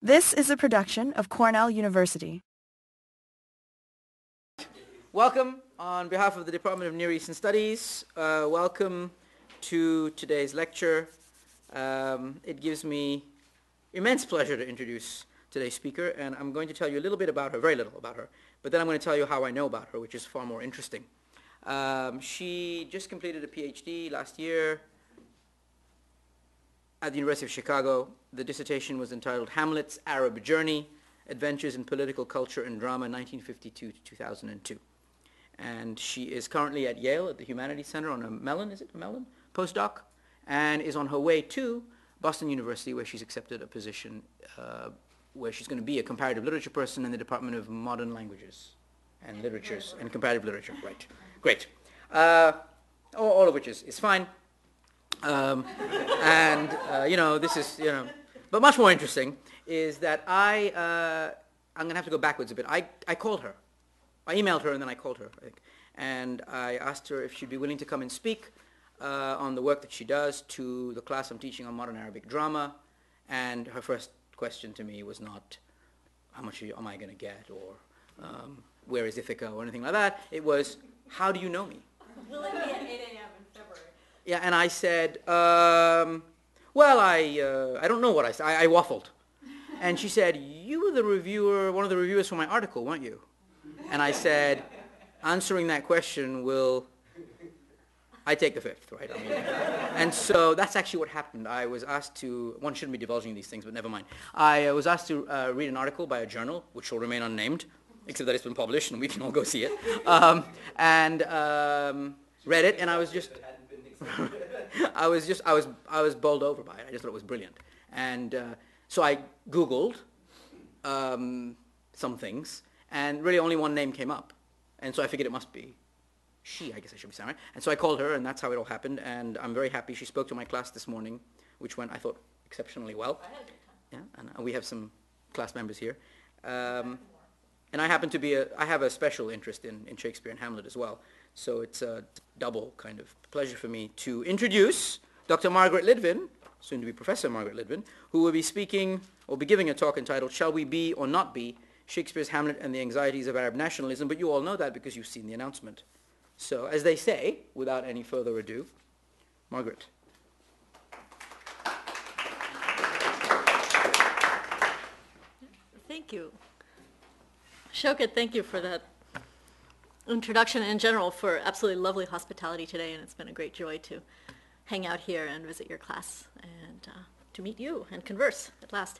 This is a production of Cornell University. Welcome on behalf of the Department of Near Eastern Studies. Welcome to today's lecture. It gives me immense pleasure to introduce today's speaker, and I'm going to tell you a little bit about her, very little about her, but then I'm going to tell you how I know about her, which is far more interesting. She just completed a PhD last year at the University of Chicago. The dissertation was entitled Hamlet's Arab Journey, Adventures in Political Culture and Drama, 1952 to 2002. And she is currently at Yale at the Humanities Center on a Mellon postdoc, and is on her way to Boston University, where she's accepted a position where she's going to be a comparative literature person in the Department of Modern Languages and Literatures and Comparative Literature. Right. Great. All of which is fine. This is, but much more interesting is that I'm going to have to go backwards a bit. I called her. I emailed her and then I called her, I think. And I asked her if she'd be willing to come and speak on the work that she does to the class I'm teaching on modern Arabic drama. And her first question to me was not, how much am I going to get, or where is Ithaca, or anything like that. It was, how do you know me? Will it be at 8 a.m. in February? Yeah, and I said, I don't know what I said. I waffled. And she said, you were the reviewer, one of the reviewers for my article, weren't you? And I said, answering that question I take the fifth, right? And so that's actually what happened. I was asked to, one shouldn't be divulging these things, but never mind. I was asked to read an article by a journal, which will remain unnamed, except that it's been published and we can all go see it. Read it, and I was just, I was bowled over by it. I just thought it was brilliant. And so I Googled some things, and really only one name came up. And so I figured it must be she, I guess I should be saying, right? And so I called her, and that's how it all happened. And I'm very happy. She spoke to my class this morning, which went, I thought, exceptionally well. I had a good time. Yeah, and we have some class members here. And I happen to be I have a special interest in Shakespeare and Hamlet as well. So it's a double kind of pleasure for me to introduce Dr. Margaret Lidvin, soon to be Professor Margaret Lidvin, who will be speaking or be giving a talk entitled Shall We Be or Not Be? Shakespeare's Hamlet and the Anxieties of Arab Nationalism, but you all know that because you've seen the announcement. So, as they say, without any further ado, Margaret. Thank you. Shaukat, thank you for that introduction, and in general for absolutely lovely hospitality today, and it's been a great joy to hang out here and visit your class and to meet you and converse at last.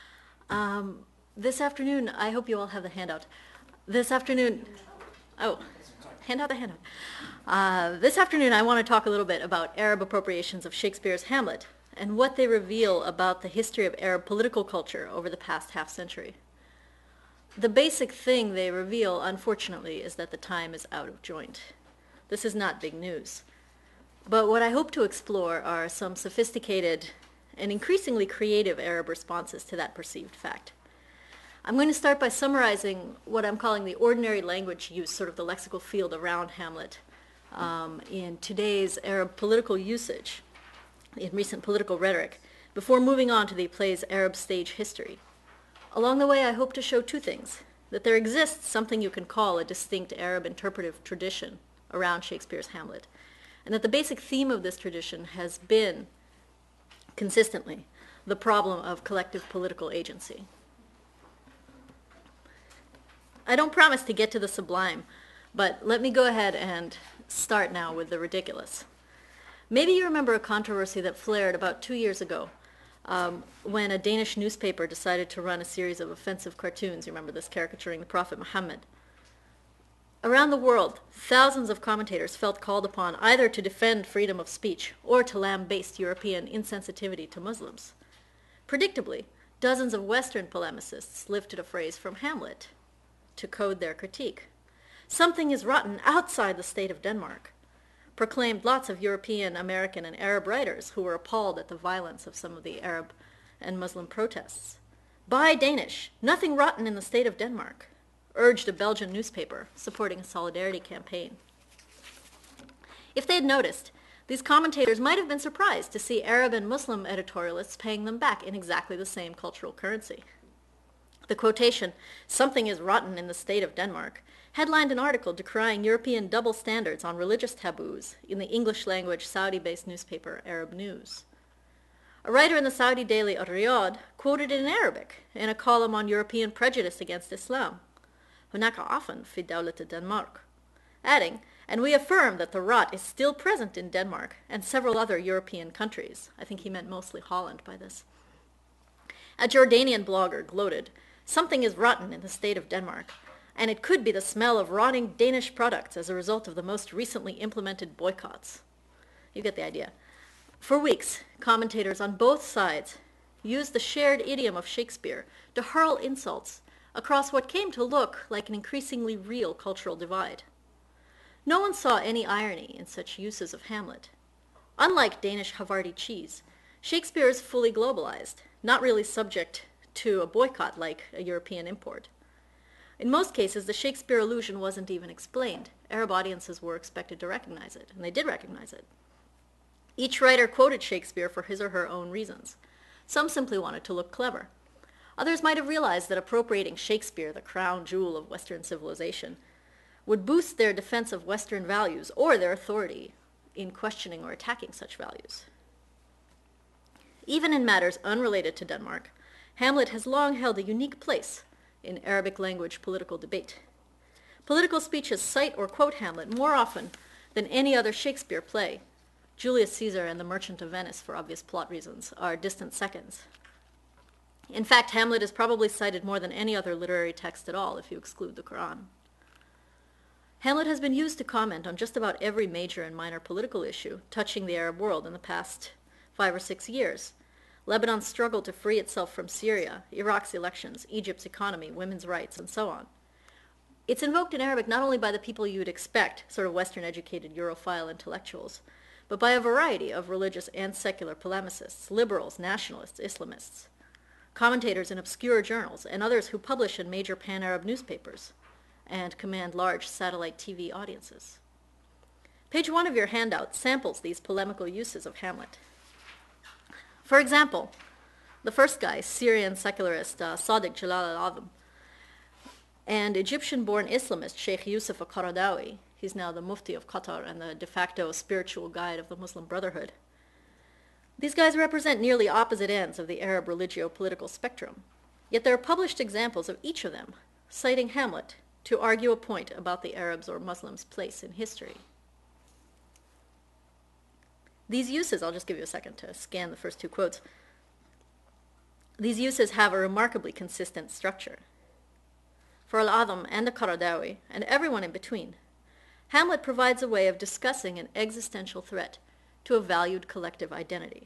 This afternoon, I hope you all have the handout. This afternoon, hand out the handout. This afternoon, I want to talk a little bit about Arab appropriations of Shakespeare's Hamlet and what they reveal about the history of Arab political culture over the past half-century. The basic thing they reveal, unfortunately, is that the time is out of joint. This is not big news. But what I hope to explore are some sophisticated and increasingly creative Arab responses to that perceived fact. I'm going to start by summarizing what I'm calling the ordinary language use, sort of the lexical field around Hamlet, in today's Arab political usage, in recent political rhetoric, before moving on to the play's Arab stage history. Along the way, I hope to show two things: that there exists something you can call a distinct Arab interpretive tradition around Shakespeare's Hamlet, and that the basic theme of this tradition has been, consistently, the problem of collective political agency. I don't promise to get to the sublime, but let me go ahead and start now with the ridiculous. Maybe you remember a controversy that flared about 2 years ago when a Danish newspaper decided to run a series of offensive cartoons. You remember this, caricaturing the Prophet Muhammad. Around the world, thousands of commentators felt called upon either to defend freedom of speech or to lambaste European insensitivity to Muslims. Predictably, dozens of Western polemicists lifted a phrase from Hamlet to code their critique. Something is rotten outside the state of Denmark, proclaimed lots of European, American, and Arab writers who were appalled at the violence of some of the Arab and Muslim protests. Buy Danish, nothing rotten in the state of Denmark, urged a Belgian newspaper supporting a solidarity campaign. If they had noticed, these commentators might have been surprised to see Arab and Muslim editorialists paying them back in exactly the same cultural currency. The quotation, "Something is rotten in the state of Denmark," headlined an article decrying European double standards on religious taboos in the English-language Saudi-based newspaper Arab News. A writer in the Saudi daily Al-Riyadh quoted it in Arabic in a column on European prejudice against Islam, "هناك عفن في دولة الدنمارك," adding, "And we affirm that the rot is still present in Denmark and several other European countries." I think he meant mostly Holland by this. A Jordanian blogger gloated, "Something is rotten in the state of Denmark, and it could be the smell of rotting Danish products as a result of the most recently implemented boycotts." You get the idea. For weeks, commentators on both sides used the shared idiom of Shakespeare to hurl insults across what came to look like an increasingly real cultural divide. No one saw any irony in such uses of Hamlet. Unlike Danish Havarti cheese, Shakespeare is fully globalized, not really subject to a boycott like a European import. In most cases, the Shakespeare allusion wasn't even explained. Arab audiences were expected to recognize it, and they did recognize it. Each writer quoted Shakespeare for his or her own reasons. Some simply wanted to look clever. Others might have realized that appropriating Shakespeare, the crown jewel of Western civilization, would boost their defense of Western values or their authority in questioning or attacking such values. Even in matters unrelated to Denmark, Hamlet has long held a unique place in Arabic language political debate. Political speeches cite or quote Hamlet more often than any other Shakespeare play. Julius Caesar and The Merchant of Venice, for obvious plot reasons, are distant seconds. In fact, Hamlet is probably cited more than any other literary text at all, if you exclude the Quran. Hamlet has been used to comment on just about every major and minor political issue touching the Arab world in the past 5 or 6 years. Lebanon's struggle to free itself from Syria, Iraq's elections, Egypt's economy, women's rights, and so on. It's invoked in Arabic not only by the people you would expect, sort of Western-educated Europhile intellectuals, but by a variety of religious and secular polemicists, liberals, nationalists, Islamists, commentators in obscure journals, and others who publish in major pan-Arab newspapers and command large satellite TV audiences. Page 1 of your handout samples these polemical uses of Hamlet. For example, the first guy, Syrian secularist Sadiq Jalal al-Azam, and Egyptian-born Islamist Sheikh Yusuf al-Qaradawi, he's now the Mufti of Qatar and the de facto spiritual guide of the Muslim Brotherhood. These guys represent nearly opposite ends of the Arab religio-political spectrum, yet there are published examples of each of them citing Hamlet to argue a point about the Arabs' or Muslims' place in history. These uses, I'll just give you a second to scan the first 2 quotes. These uses have a remarkably consistent structure. For Al-Azam and the Qaradawi, and everyone in between, Hamlet provides a way of discussing an existential threat to a valued collective identity.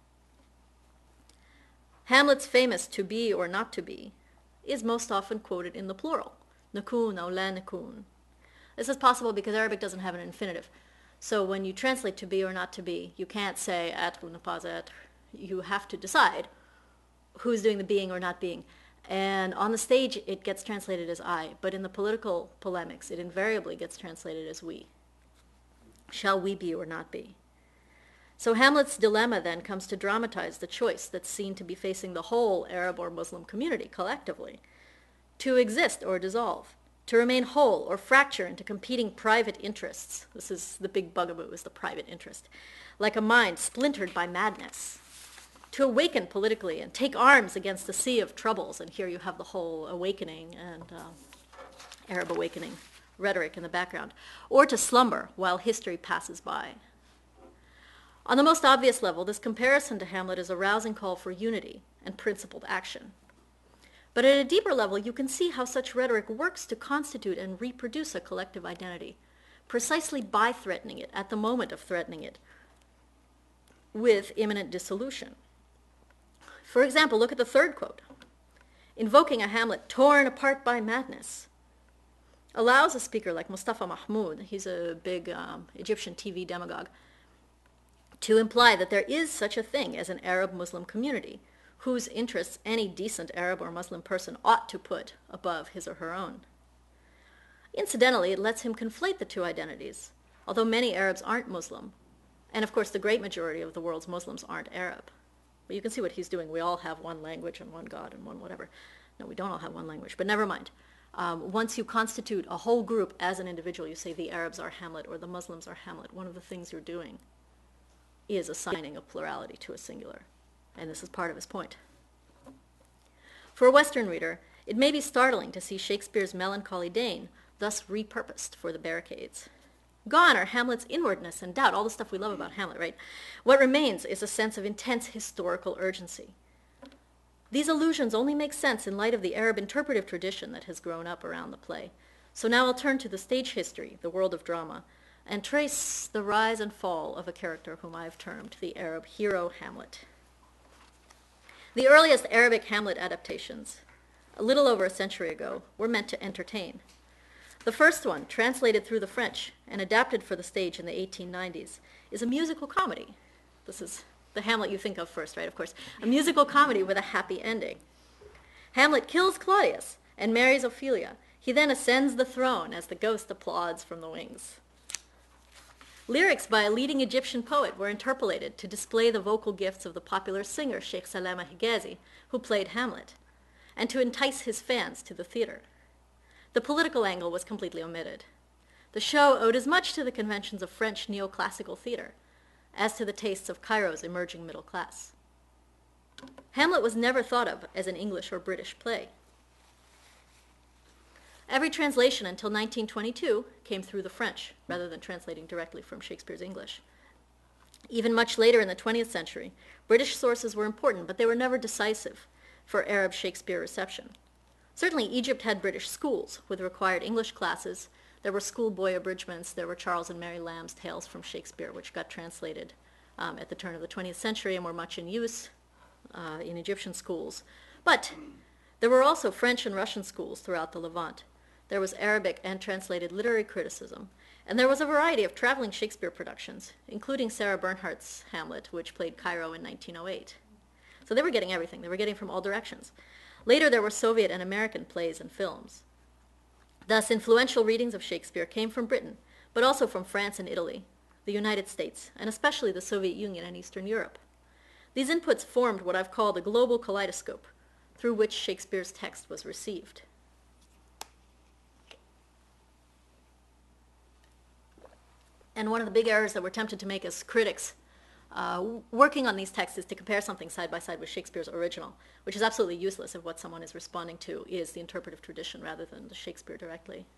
Hamlet's famous "to be or not to be" is most often quoted in the plural, nakun or la nakun. This is possible because Arabic doesn't have an infinitive. So when you translate "to be or not to be," you can't say être ou ne pas être. You have to decide who's doing the being or not being. And on the stage, it gets translated as I, but in the political polemics, it invariably gets translated as we. Shall we be or not be? So Hamlet's dilemma then comes to dramatize the choice that's seen to be facing the whole Arab or Muslim community collectively: to exist or dissolve, to remain whole or fracture into competing private interests. This is the big bugaboo, is the private interest. Like a mind splintered by madness. To awaken politically and take arms against a sea of troubles. And here you have the whole awakening and Arab awakening rhetoric in the background. Or to slumber while history passes by. On the most obvious level, this comparison to Hamlet is a rousing call for unity and principled action. But at a deeper level, you can see how such rhetoric works to constitute and reproduce a collective identity, precisely by threatening it, at the moment of threatening it, with imminent dissolution. For example, look at the third quote. Invoking a Hamlet torn apart by madness allows a speaker like Mustafa Mahmoud, he's a big Egyptian TV demagogue, to imply that there is such a thing as an Arab-Muslim community whose interests any decent Arab or Muslim person ought to put above his or her own. Incidentally, it lets him conflate the two identities, although many Arabs aren't Muslim, and of course the great majority of the world's Muslims aren't Arab. But you can see what he's doing. We all have one language and one God and one whatever. No, we don't all have one language, but never mind. Once you constitute a whole group as an individual, you say the Arabs are Hamlet or the Muslims are Hamlet, one of the things you're doing is assigning a plurality to a singular. And this is part of his point. For a Western reader, it may be startling to see Shakespeare's melancholy Dane thus repurposed for the barricades. Gone are Hamlet's inwardness and doubt, all the stuff we love about Hamlet, right? What remains is a sense of intense historical urgency. These allusions only make sense in light of the Arab interpretive tradition that has grown up around the play. So now I'll turn to the stage history, the world of drama, and trace the rise and fall of a character whom I've termed the Arab hero Hamlet. The earliest Arabic Hamlet adaptations, a little over a century ago, were meant to entertain. The first one, translated through the French and adapted for the stage in the 1890s, is a musical comedy. This is the Hamlet you think of first, right, of course. A musical comedy with a happy ending. Hamlet kills Claudius and marries Ophelia. He then ascends the throne as the ghost applauds from the wings. Lyrics by a leading Egyptian poet were interpolated to display the vocal gifts of the popular singer Sheikh Salama Higazi, who played Hamlet, and to entice his fans to the theater. The political angle was completely omitted. The show owed as much to the conventions of French neoclassical theater as to the tastes of Cairo's emerging middle class. Hamlet was never thought of as an English or British play. Every translation until 1922 came through the French, rather than translating directly from Shakespeare's English. Even much later in the 20th century, British sources were important, but they were never decisive for Arab Shakespeare reception. Certainly, Egypt had British schools with required English classes. There were schoolboy abridgments. There were Charles and Mary Lamb's Tales from Shakespeare, which got translated at the turn of the 20th century and were much in use in Egyptian schools. But there were also French and Russian schools throughout the Levant. There was Arabic and translated literary criticism. And there was a variety of traveling Shakespeare productions, including Sarah Bernhardt's Hamlet, which played Cairo in 1908. So they were getting everything. They were getting from all directions. Later, there were Soviet and American plays and films. Thus, influential readings of Shakespeare came from Britain, but also from France and Italy, the United States, and especially the Soviet Union and Eastern Europe. These inputs formed what I've called a global kaleidoscope, through which Shakespeare's text was received. And one of the big errors that we're tempted to make as critics working on these texts is to compare something side by side with Shakespeare's original, which is absolutely useless if what someone is responding to is the interpretive tradition rather than the Shakespeare directly.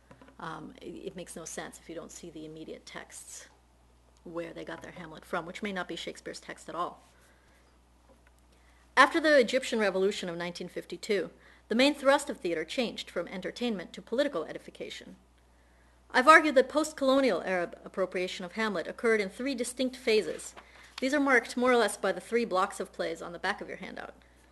It makes no sense if you don't see the immediate texts where they got their Hamlet from, which may not be Shakespeare's text at all. After the Egyptian Revolution of 1952, the main thrust of theater changed from entertainment to political edification. I've argued that post-colonial Arab appropriation of Hamlet occurred in three distinct phases. These are marked more or less by the three blocks of plays on the back of your handout.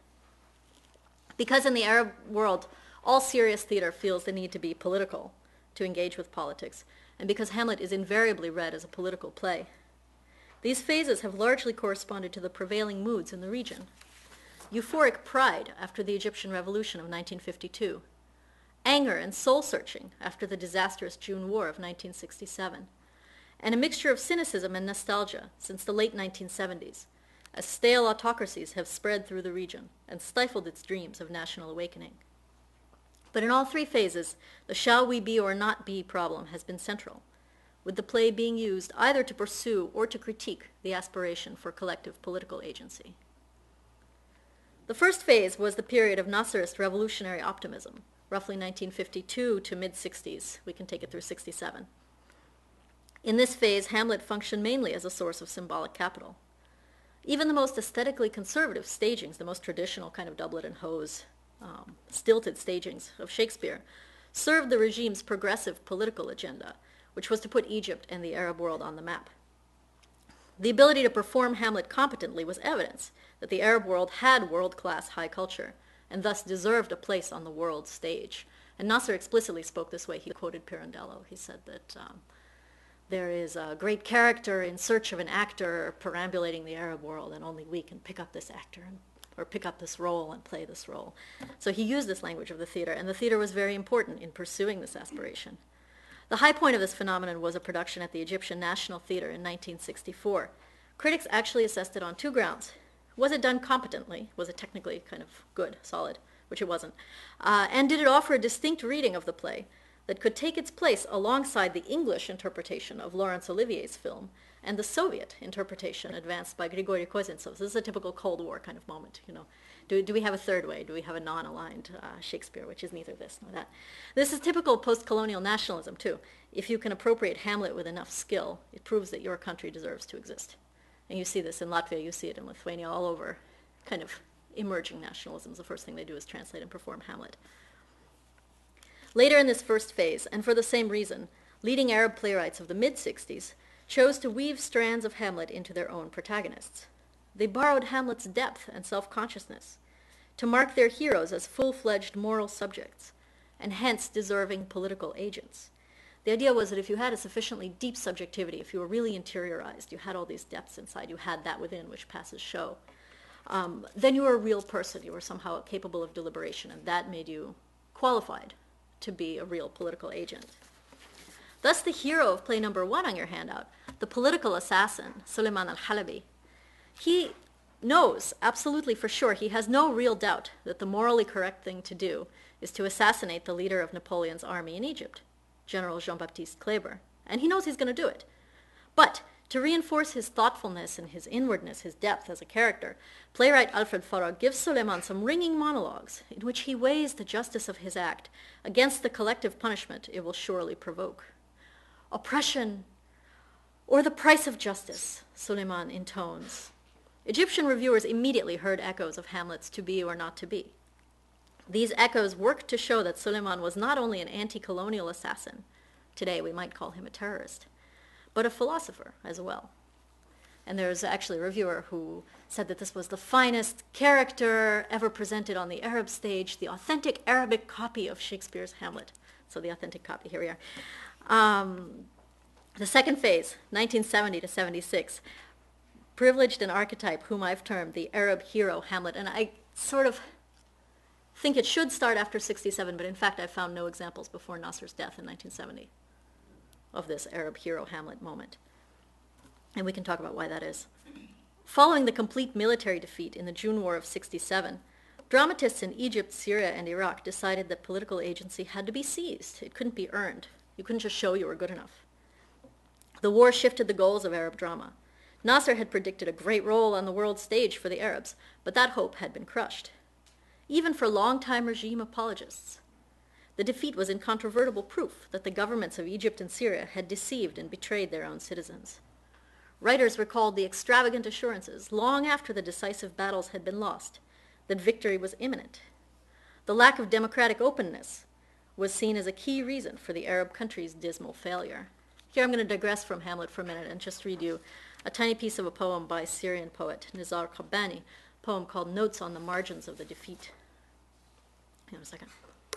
Because in the Arab world, all serious theater feels the need to be political, to engage with politics, and because Hamlet is invariably read as a political play. These phases have largely corresponded to the prevailing moods in the region. Euphoric pride after the Egyptian Revolution of 1952, anger and soul-searching after the disastrous June War of 1967, and a mixture of cynicism and nostalgia since the late 1970s, as stale autocracies have spread through the region and stifled its dreams of national awakening. But in all three phases, the shall we be or not be problem has been central, with the play being used either to pursue or to critique the aspiration for collective political agency. The first phase was the period of Nasserist revolutionary optimism, roughly 1952 to mid-60s. We can take it through 67. In this phase, Hamlet functioned mainly as a source of symbolic capital. Even the most aesthetically conservative stagings, the most traditional kind of doublet and hose, stilted stagings of Shakespeare, served the regime's progressive political agenda, which was to put Egypt and the Arab world on the map. The ability to perform Hamlet competently was evidence that the Arab world had world-class high culture, and thus deserved a place on the world stage. And Nasser explicitly spoke this way. He quoted Pirandello. He said that there is a great character in search of an actor perambulating the Arab world, and only we can pick up this actor or pick up this role and play this role. So he used this language of the theater, and the theater was very important in pursuing this aspiration. The high point of this phenomenon was a production at the Egyptian National Theater in 1964. Critics actually assessed it on two grounds. Was it done competently? Was it technically kind of good, solid? which it wasn't, and did it offer a distinct reading of the play that could take its place alongside the English interpretation of Laurence Olivier's film and the Soviet interpretation advanced by Grigory Kozintsov. This is a typical Cold War kind of moment, you know. Do we have a third way? Do we have a non-aligned Shakespeare, which is neither this nor that? This is typical post-colonial nationalism, too. If you can appropriate Hamlet with enough skill, it proves that your country deserves to exist. And you see this in Latvia, you see it in Lithuania, all over kind of emerging nationalisms. The first thing they do is translate and perform Hamlet. Later in this first phase, and for the same reason, leading Arab playwrights of the mid-60s chose to weave strands of Hamlet into their own protagonists. They borrowed Hamlet's depth and self-consciousness to mark their heroes as full-fledged moral subjects, and hence deserving political agents. The idea was that if you had a sufficiently deep subjectivity, if you were really interiorized, you had all these depths inside, you had that within which passes show, then you were a real person, you were somehow capable of deliberation, and that made you qualified to be a real political agent. Thus, the hero of play number 1 on your handout, the political assassin, Suleiman al-Halabi, he knows, absolutely for sure, he has no real doubt that the morally correct thing to do is to assassinate the leader of Napoleon's army in Egypt, General Jean-Baptiste Kleber, and he knows he's going to do it. But to reinforce his thoughtfulness and his inwardness, his depth as a character, playwright Alfred Farag gives Suleiman some ringing monologues in which he weighs the justice of his act against the collective punishment it will surely provoke. Oppression or the price of justice, Suleiman intones. Egyptian reviewers immediately heard echoes of Hamlet's To Be or Not to Be. These echoes worked to show that Suleiman was not only an anti-colonial assassin, today we might call him a terrorist, but a philosopher as well. And there's actually a reviewer who said that this was the finest character ever presented on the Arab stage, the authentic Arabic copy of Shakespeare's Hamlet. So the authentic copy, here we are. The second phase, 1970 to 76, privileged an archetype whom I've termed the Arab hero Hamlet. And I sort of think it should start after 67, but in fact I found no examples before Nasser's death in 1970 of this Arab hero Hamlet moment. And we can talk about why that is. Following the complete military defeat in the June War of 67, dramatists in Egypt, Syria, and Iraq decided that political agency had to be seized. It couldn't be earned. You couldn't just show you were good enough. The war shifted the goals of Arab drama. Nasser had predicted a great role on the world stage for the Arabs, but that hope had been crushed. Even for longtime regime apologists, the defeat was incontrovertible proof that the governments of Egypt and Syria had deceived and betrayed their own citizens. Writers recalled the extravagant assurances, long after the decisive battles had been lost, that victory was imminent. The lack of democratic openness was seen as a key reason for the Arab countries' dismal failure. Here I'm going to digress from Hamlet for a minute and just read you a tiny piece of a poem by Syrian poet Nizar Qabbani, a poem called Notes on the Margins of the Defeat. Hang on a second.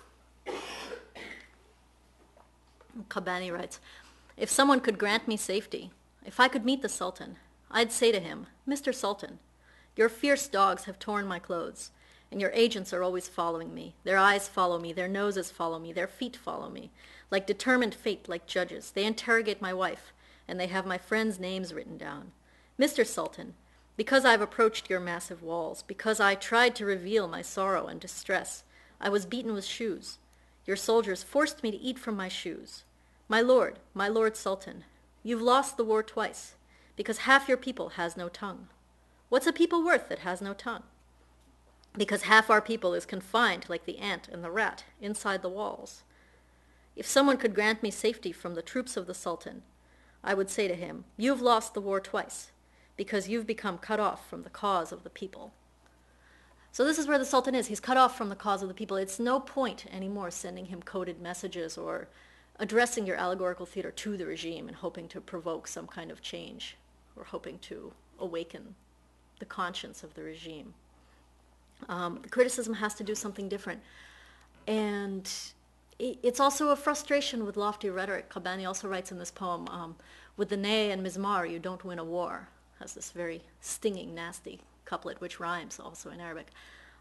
Qabbani writes, "If someone could grant me safety, if I could meet the Sultan, I'd say to him, 'Mr. Sultan, your fierce dogs have torn my clothes, and your agents are always following me. Their eyes follow me, their noses follow me, their feet follow me. Like determined fate, like judges, they interrogate my wife, and they have my friends' names written down. Mr. Sultan, because I've approached your massive walls, because I tried to reveal my sorrow and distress, I was beaten with shoes. Your soldiers forced me to eat from my shoes. My Lord Sultan, you've lost the war twice, because half your people has no tongue. What's a people worth that has no tongue? Because half our people is confined like the ant and the rat inside the walls. If someone could grant me safety from the troops of the Sultan, I would say to him, you've lost the war twice, because you've become cut off from the cause of the people.'" So this is where the Sultan is. He's cut off from the cause of the people. It's no point anymore sending him coded messages or addressing your allegorical theater to the regime and hoping to provoke some kind of change or hoping to awaken the conscience of the regime. Criticism has to do something different. And it's also a frustration with lofty rhetoric. Qabbani also writes in this poem, with the ney and mizmar, you don't win a war. Has this very stinging, nasty couplet, which rhymes also in Arabic.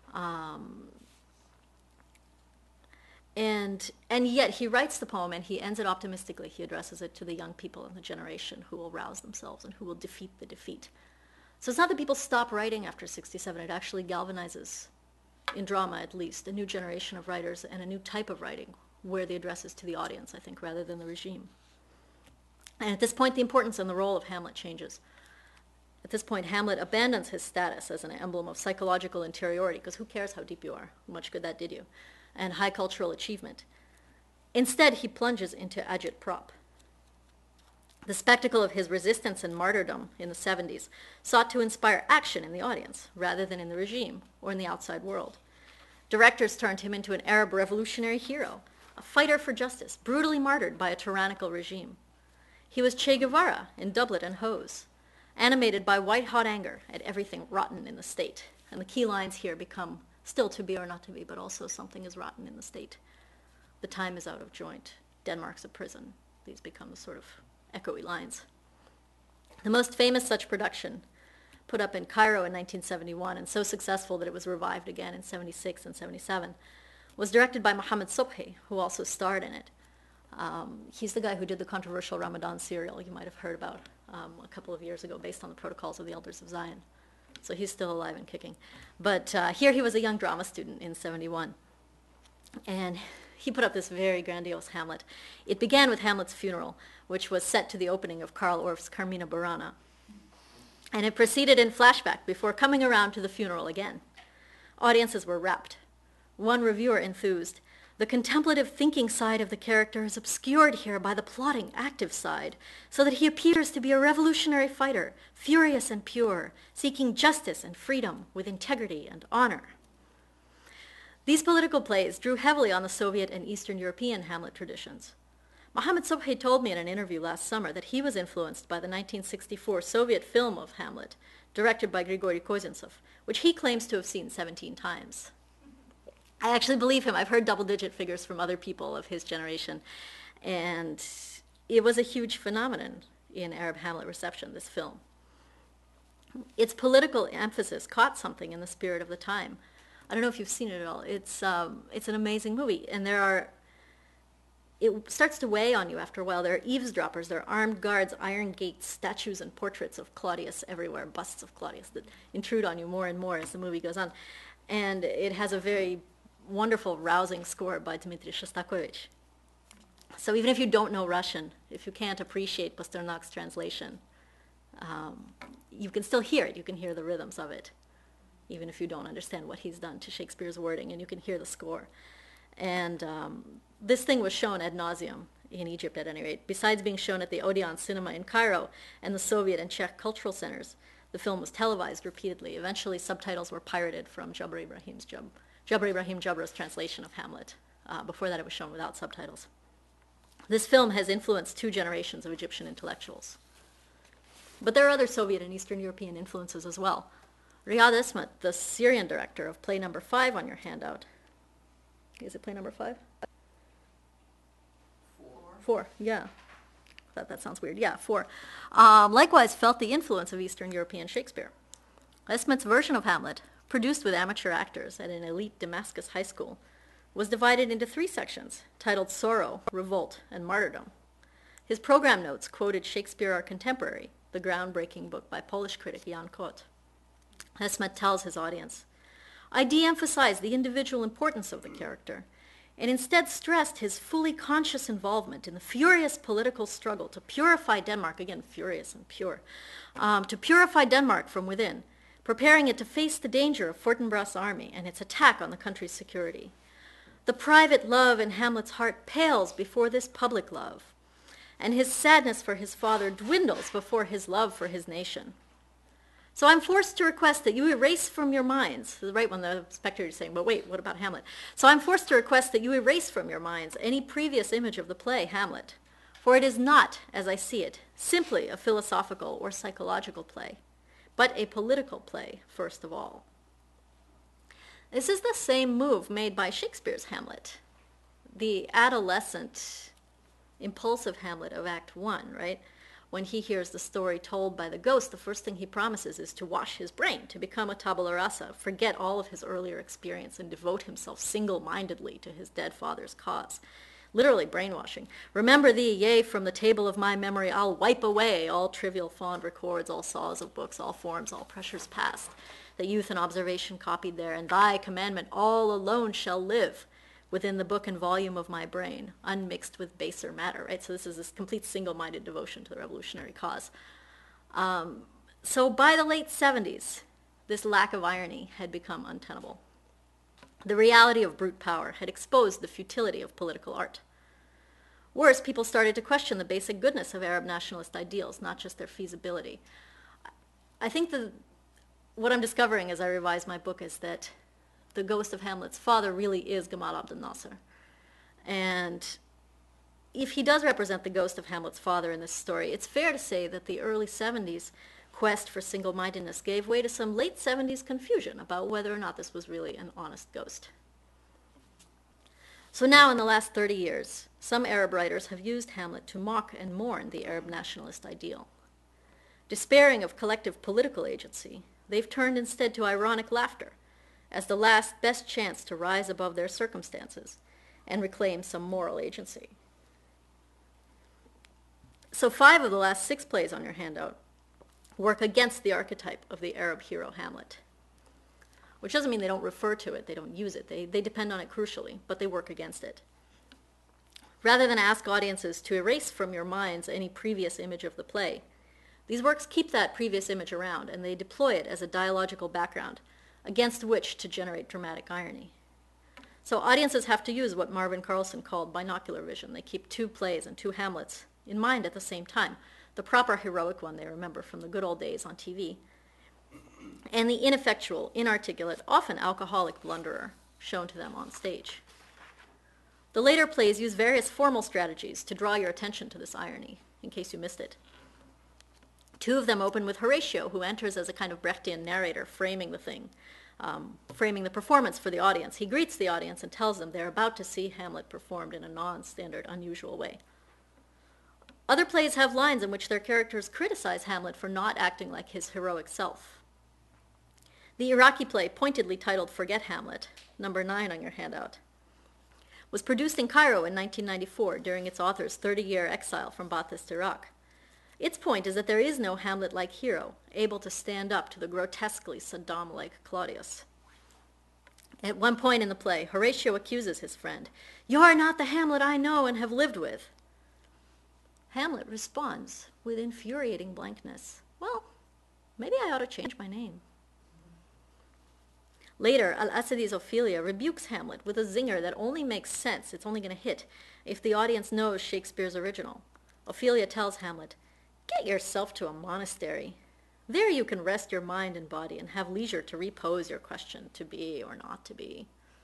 And yet he writes the poem and he ends it optimistically. He addresses it to the young people in the generation who will rouse themselves and who will defeat the defeat. So it's not that people stop writing after 67, it actually galvanizes in drama at least, a new generation of writers and a new type of writing where the address is to the audience, I think, rather than the regime. And at this point, the importance and the role of Hamlet changes. At this point, Hamlet abandons his status as an emblem of psychological interiority, because who cares how deep you are, how much good that did you, and high cultural achievement. Instead, he plunges into agitprop. The spectacle of his resistance and martyrdom in the 70s sought to inspire action in the audience, rather than in the regime or in the outside world. Directors turned him into an Arab revolutionary hero, a fighter for justice, brutally martyred by a tyrannical regime. He was Che Guevara in doublet and hose, animated by white-hot anger at everything rotten in the state. And the key lines here become still to be or not to be, but also something is rotten in the state. The time is out of joint. Denmark's a prison. These become the sort of echoey lines. The most famous such production, put up in Cairo in 1971 and so successful that it was revived again in 76 and 77, was directed by Mohammed Sobhi, who also starred in it. He's the guy who did the controversial Ramadan serial you might have heard about a couple of years ago based on the Protocols of the Elders of Zion. So he's still alive and kicking. But here he was a young drama student in 71. And he put up this very grandiose Hamlet. It began with Hamlet's funeral, which was set to the opening of Karl Orff's Carmina Burana. And it proceeded in flashback before coming around to the funeral again. Audiences were rapt. One reviewer enthused, "The contemplative thinking side of the character is obscured here by the plotting active side, so that he appears to be a revolutionary fighter, furious and pure, seeking justice and freedom with integrity and honor." These political plays drew heavily on the Soviet and Eastern European Hamlet traditions. Mohammed Sobhi told me in an interview last summer that he was influenced by the 1964 Soviet film of Hamlet, directed by Grigory Kozintsov, which he claims to have seen 17 times. I actually believe him. I've heard double-digit figures from other people of his generation, and it was a huge phenomenon in Arab Hamlet reception, this film. Its political emphasis caught something in the spirit of the time. I don't know if you've seen it at all. It's an amazing movie, and it starts to weigh on you after a while. There are eavesdroppers, there are armed guards, iron gates, statues and portraits of Claudius everywhere, busts of Claudius that intrude on you more and more as the movie goes on. And it has a very wonderful, rousing score by Dmitry Shostakovich. So even if you don't know Russian, if you can't appreciate Pasternak's translation, you can still hear it. You can hear the rhythms of it, even if you don't understand what he's done to Shakespeare's wording, and you can hear the score. And this thing was shown ad nauseum in Egypt, at any rate. Besides being shown at the Odeon Cinema in Cairo and the Soviet and Czech cultural centers, the film was televised repeatedly. Eventually, subtitles were pirated from Jabr Ibrahim Jabra's translation of Hamlet. Before that, it was shown without subtitles. This film has influenced 2 generations of Egyptian intellectuals. But there are other Soviet and Eastern European influences as well. Riyad Ismet, the Syrian director of play number 5 on your handout. Is it play number 5? 4, yeah. That sounds weird. Yeah, 4. Likewise felt the influence of Eastern European Shakespeare. Ismet's version of Hamlet, produced with amateur actors at an elite Damascus high school, was divided into 3 sections, titled Sorrow, Revolt, and Martyrdom. His program notes quoted Shakespeare Our Contemporary, the groundbreaking book by Polish critic Jan Kot. Ismet tells his audience, "I de-emphasized the individual importance of the character, and instead stressed his fully conscious involvement in the furious political struggle to purify Denmark," again, furious and pure, to purify Denmark from within, preparing it to face the danger of Fortinbras' army and its attack on the country's security. The private love in Hamlet's heart pales before this public love, and his sadness for his father dwindles before his love for his nation. So I'm forced to request that you erase from your minds, the right one, the spectator is saying, but wait, what about Hamlet? So I'm forced to request that you erase from your minds any previous image of the play Hamlet, for it is not, as I see it, simply a philosophical or psychological play, but a political play, first of all. This is the same move made by Shakespeare's Hamlet, the adolescent, impulsive Hamlet of Act 1, right? When he hears the story told by the ghost, the first thing he promises is to wash his brain, to become a tabula rasa, forget all of his earlier experience, and devote himself single-mindedly to his dead father's cause. literally brainwashing. Remember thee, yea, from the table of my memory I'll wipe away all trivial fond records, all saws of books, all forms, all pressures past, that youth and observation copied there, and thy commandment all alone shall live within the book and volume of my brain, unmixed with baser matter, right? So this is this complete single-minded devotion to the revolutionary cause. So by the late 70s, this lack of irony had become untenable. The reality of brute power had exposed the futility of political art. Worse, people started to question the basic goodness of Arab nationalist ideals, not just their feasibility. I think what I'm discovering as I revise my book is that the ghost of Hamlet's father really is Gamal Abdel Nasser. And if he does represent the ghost of Hamlet's father in this story, it's fair to say that the early 70s quest for single-mindedness gave way to some late 70s confusion about whether or not this was really an honest ghost. So now, in the last 30 years, some Arab writers have used Hamlet to mock and mourn the Arab nationalist ideal. Despairing of collective political agency, they've turned instead to ironic laughter as the last best chance to rise above their circumstances and reclaim some moral agency. So 5 of the last 6 plays on your handout work against the archetype of the Arab hero Hamlet, which doesn't mean they don't refer to it, they don't use it, they depend on it crucially, but they work against it. Rather than ask audiences to erase from your minds any previous image of the play, these works keep that previous image around, and they deploy it as a dialogical background against which to generate dramatic irony. So audiences have to use what Marvin Carlson called binocular vision. They keep 2 plays and 2 Hamlets in mind at the same time, the proper heroic one they remember from the good old days on TV, and the ineffectual, inarticulate, often alcoholic blunderer shown to them on stage. The later plays use various formal strategies to draw your attention to this irony, in case you missed it. 2 of them open with Horatio, who enters as a kind of Brechtian narrator, framing the thing, framing the performance for the audience. He greets the audience and tells them they're about to see Hamlet performed in a non-standard, unusual way. Other plays have lines in which their characters criticize Hamlet for not acting like his heroic self. The Iraqi play, pointedly titled Forget Hamlet, number 9 on your handout, was produced in Cairo in 1994 during its author's 30-year exile from Baathist Iraq. Its point is that there is no Hamlet-like hero able to stand up to the grotesquely Saddam-like Claudius. At one point in the play, Horatio accuses his friend, "You're not the Hamlet I know and have lived with." Hamlet responds with infuriating blankness, "Well, maybe I ought to change my name." Later, Al-Asadi's Ophelia rebukes Hamlet with a zinger that only makes sense, it's only going to hit, if the audience knows Shakespeare's original. Ophelia tells Hamlet, "Get yourself to a monastery. There you can rest your mind and body and have leisure to repose your question, to be or not to be."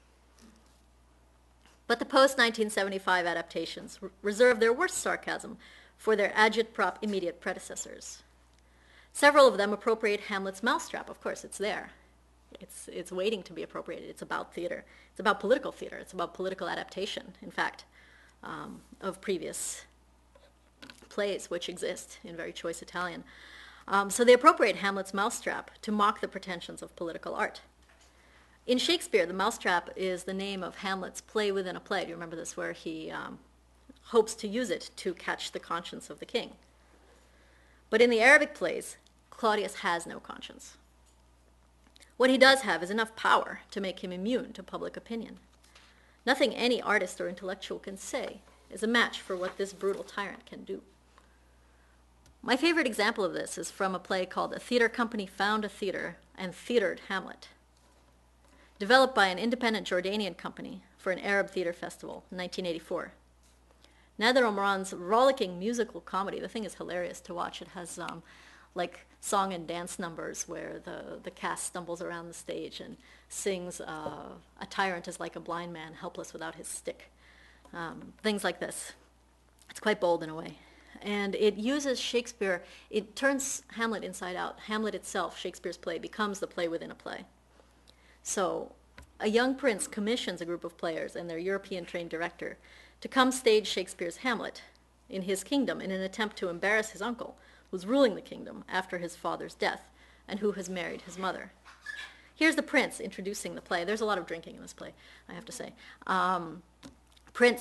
But the post-1975 adaptations reserve their worst sarcasm for their agitprop immediate predecessors. Several of them appropriate Hamlet's mousetrap. Of course, it's there. It's waiting to be appropriated. It's about theater. It's about political theater. It's about political adaptation, in fact, of previous plays which exist in very choice Italian. So they appropriate Hamlet's mousetrap to mock the pretensions of political art. In Shakespeare, the mousetrap is the name of Hamlet's play within a play. Do you remember this, where he hopes to use it to catch the conscience of the king? But in the Arabic plays, Claudius has no conscience. What he does have is enough power to make him immune to public opinion. Nothing any artist or intellectual can say is a match for what this brutal tyrant can do. My favorite example of this is from a play called A Theater Company Found a Theater and Theatered Hamlet, developed by an independent Jordanian company for an Arab theater festival in 1984. Nader Omran's rollicking musical comedy, the thing is hilarious to watch. It has like song and dance numbers where the cast stumbles around the stage and sings "A Tyrant is like a blind man, helpless without his stick." Things like this. It's quite bold in a way. And it uses Shakespeare, it turns Hamlet inside out. Hamlet itself, Shakespeare's play, becomes the play within a play. So a young prince commissions a group of players and their European-trained director to come stage Shakespeare's Hamlet in his kingdom in an attempt to embarrass his uncle, who's ruling the kingdom after his father's death and who has married his mother. Here's the prince introducing the play. There's a lot of drinking in this play, I have to say. Prince,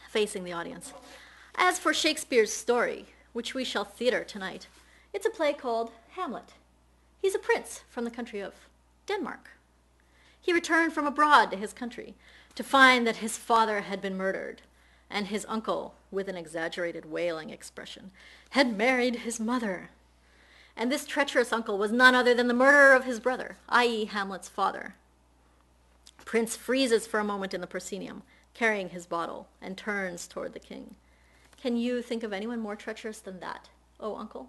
facing the audience. As for Shakespeare's story, which we shall theater tonight, it's a play called Hamlet. He's a prince from the country of Denmark. He returned from abroad to his country to find that his father had been murdered, and his uncle, with an exaggerated wailing expression, had married his mother. And this treacherous uncle was none other than the murderer of his brother, i.e. Hamlet's father. Prince freezes for a moment in the proscenium, carrying his bottle, and turns toward the king. Can you think of anyone more treacherous than that, oh uncle?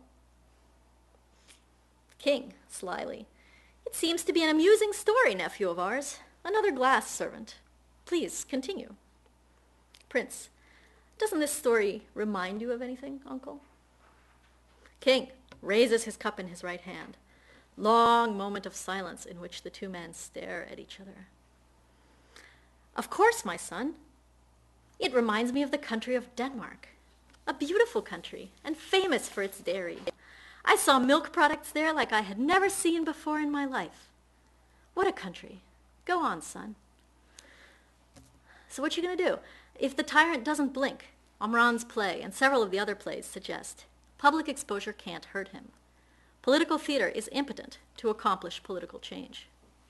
King, slyly. It seems to be an amusing story, nephew of ours. Another glass, servant. Please, continue. Prince, doesn't this story remind you of anything, uncle? King raises his cup in his right hand. Long moment of silence in which the two men stare at each other. Of course, my son. It reminds me of the country of Denmark. A beautiful country and famous for its dairy. I saw milk products there like I had never seen before in my life. What a country. Go on, son. So what you going to do? If the tyrant doesn't blink, Omran's play and several of the other plays suggest, public exposure can't hurt him. Political theater is impotent to accomplish political change.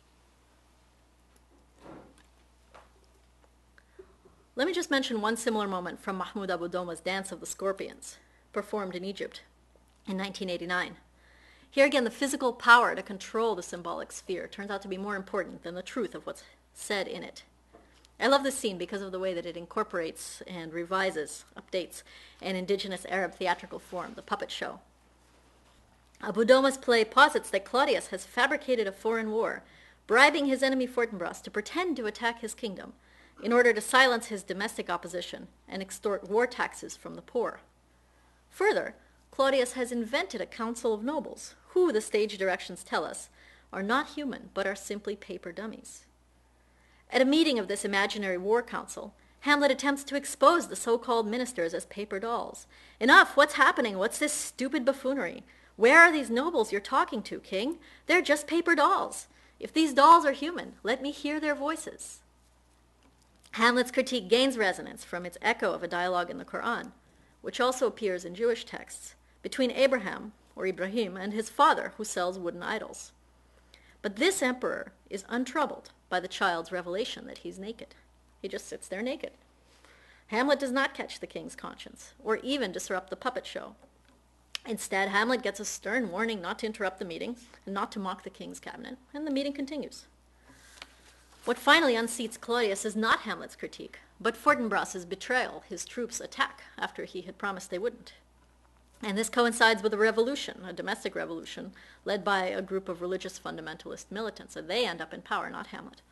Let me just mention one similar moment from Mahmoud Abu Doma's Dance of the Scorpions, performed in Egypt in 1989. Here again, the physical power to control the symbolic sphere turns out to be more important than the truth of what's said in it. I love this scene because of the way that it incorporates and revises, updates, an indigenous Arab theatrical form, the puppet show. Abu Doma's play posits that Claudius has fabricated a foreign war, bribing his enemy Fortinbras to pretend to attack his kingdom in order to silence his domestic opposition and extort war taxes from the poor. Further, Claudius has invented a council of nobles, who, the stage directions tell us, are not human, but are simply paper dummies. At a meeting of this imaginary war council, Hamlet attempts to expose the so-called ministers as paper dolls. Enough! What's happening? What's this stupid buffoonery? Where are these nobles you're talking to, king? They're just paper dolls. If these dolls are human, let me hear their voices. Hamlet's critique gains resonance from its echo of a dialogue in the Quran, which also appears in Jewish texts, between Abraham, or Ibrahim, and his father, who sells wooden idols. But this emperor is untroubled by the child's revelation that he's naked. He just sits there naked. Hamlet does not catch the king's conscience, or even disrupt the puppet show. Instead, Hamlet gets a stern warning not to interrupt the meeting, and not to mock the king's cabinet, and the meeting continues. What finally unseats Claudius is not Hamlet's critique, but Fortinbras's betrayal, his troops' attack after he had promised they wouldn't. And this coincides with a revolution, a domestic revolution, led by a group of religious fundamentalist militants, and they end up in power, not Hamlet.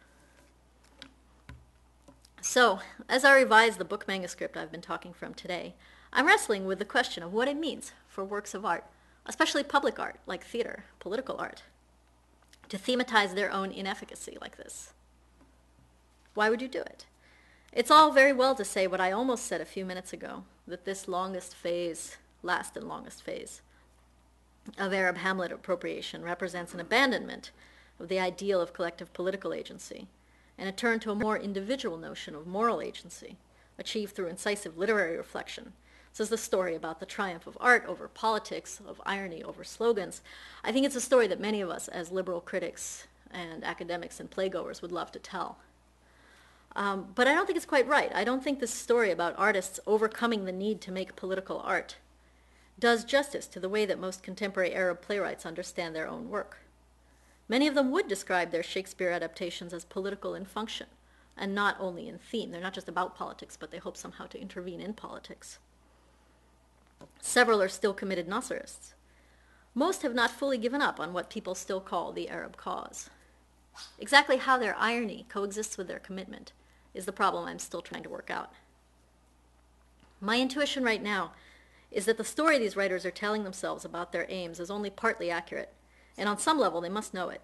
So, as I revise the book manuscript I've been talking from today, I'm wrestling with the question of what it means for works of art, especially public art, like theater, political art, to thematize their own inefficacy like this. Why would you do it? It's all very well to say what I almost said a few minutes ago, that this last and longest phase of Arab Hamlet appropriation represents an abandonment of the ideal of collective political agency and a turn to a more individual notion of moral agency, achieved through incisive literary reflection. This is the story about the triumph of art over politics, of irony over slogans. I think it's a story that many of us as liberal critics and academics and playgoers would love to tell. But I don't think it's quite right. I don't think this story about artists overcoming the need to make political art does justice to the way that most contemporary Arab playwrights understand their own work. Many of them would describe their Shakespeare adaptations as political in function, and not only in theme. They're not just about politics, but they hope somehow to intervene in politics. Several are still committed Nasserists. Most have not fully given up on what people still call the Arab cause. Exactly how their irony coexists with their commitment is the problem I'm still trying to work out. My intuition right now is that the story these writers are telling themselves about their aims is only partly accurate, and on some level they must know it.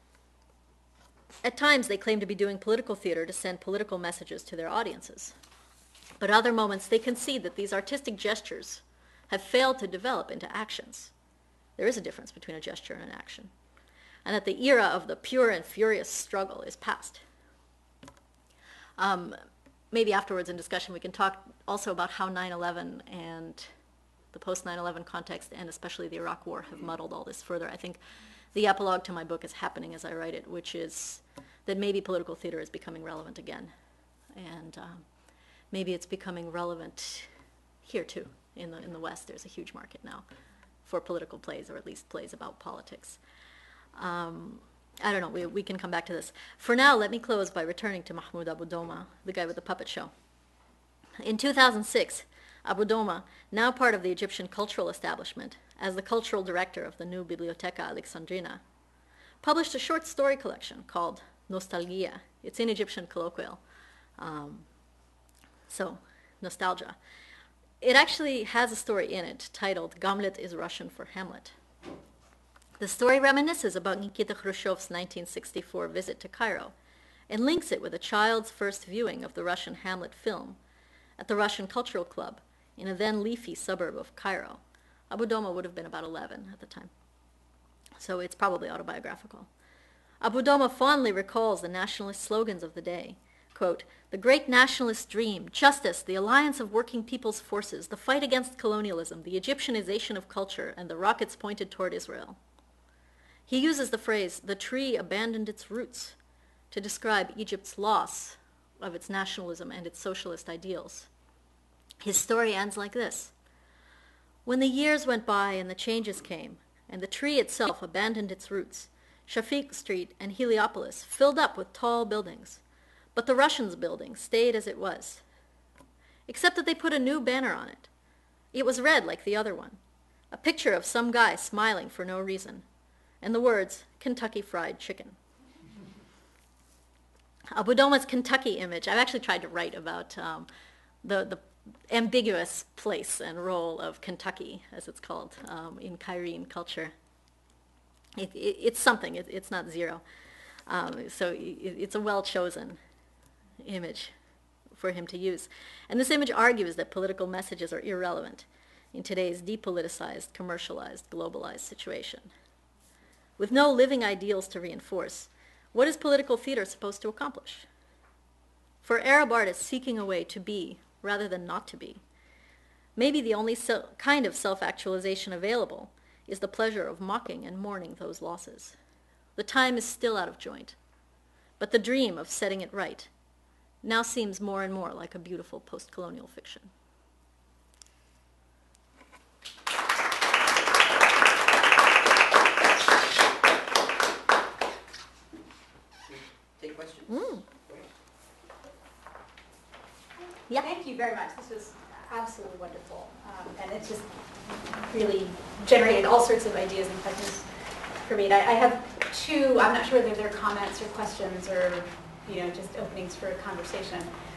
At times they claim to be doing political theater to send political messages to their audiences. But at other moments they concede that these artistic gestures have failed to develop into actions. There is a difference between a gesture and an action, and that the era of the pure and furious struggle is past. maybe afterwards in discussion we can talk also about how 9/11 and the post 9/11 context and especially the Iraq War have muddled all this further. I think the epilogue to my book is happening as I write it, which is that maybe political theater is becoming relevant again. And maybe it's becoming relevant here too, in the West. There's a huge market now for political plays, or at least plays about politics. I don't know, we can come back to this. For now, let me close by returning to Mahmoud Abu Doma, the guy with the puppet show. In 2006, Abu Doma, now part of the Egyptian cultural establishment, as the cultural director of the new Biblioteca Alexandrina, published a short story collection called Nostalgia. It's in Egyptian colloquial, so nostalgia. It actually has a story in it titled Gamlet is Russian for Hamlet. The story reminisces about Nikita Khrushchev's 1964 visit to Cairo and links it with a child's first viewing of the Russian Hamlet film at the Russian Cultural Club in a then leafy suburb of Cairo. Abu Doma would have been about 11 at the time, so it's probably autobiographical. Abu Doma fondly recalls the nationalist slogans of the day. Quote, "The great nationalist dream, justice, the alliance of working people's forces, the fight against colonialism, the Egyptianization of culture, and the rockets pointed toward Israel." He uses the phrase, "the tree abandoned its roots," to describe Egypt's loss of its nationalism and its socialist ideals. His story ends like this. When the years went by and the changes came, and the tree itself abandoned its roots, Shafiq Street and Heliopolis filled up with tall buildings, but the Russians' building stayed as it was, except that they put a new banner on it. It was red like the other one, a picture of some guy smiling for no reason, and the words, "Kentucky Fried Chicken." Abu Doma's Kentucky image, I've actually tried to write about the ambiguous place and role of Kentucky, as it's called, in Cairene culture. It's something, it's not zero. So it's a well-chosen image for him to use. And this image argues that political messages are irrelevant in today's depoliticized, commercialized, globalized situation. With no living ideals to reinforce, what is political theater supposed to accomplish? For Arab artists seeking a way to be rather than not to be, maybe the only kind of self-actualization available is the pleasure of mocking and mourning those losses. The time is still out of joint, but the dream of setting it right now seems more and more like a beautiful post-colonial fiction. Take questions. Yeah. Thank you very much. This was absolutely wonderful. And it just really generated all sorts of ideas and questions for me. And I have two, I'm not sure whether they're comments or questions or, just openings for a conversation.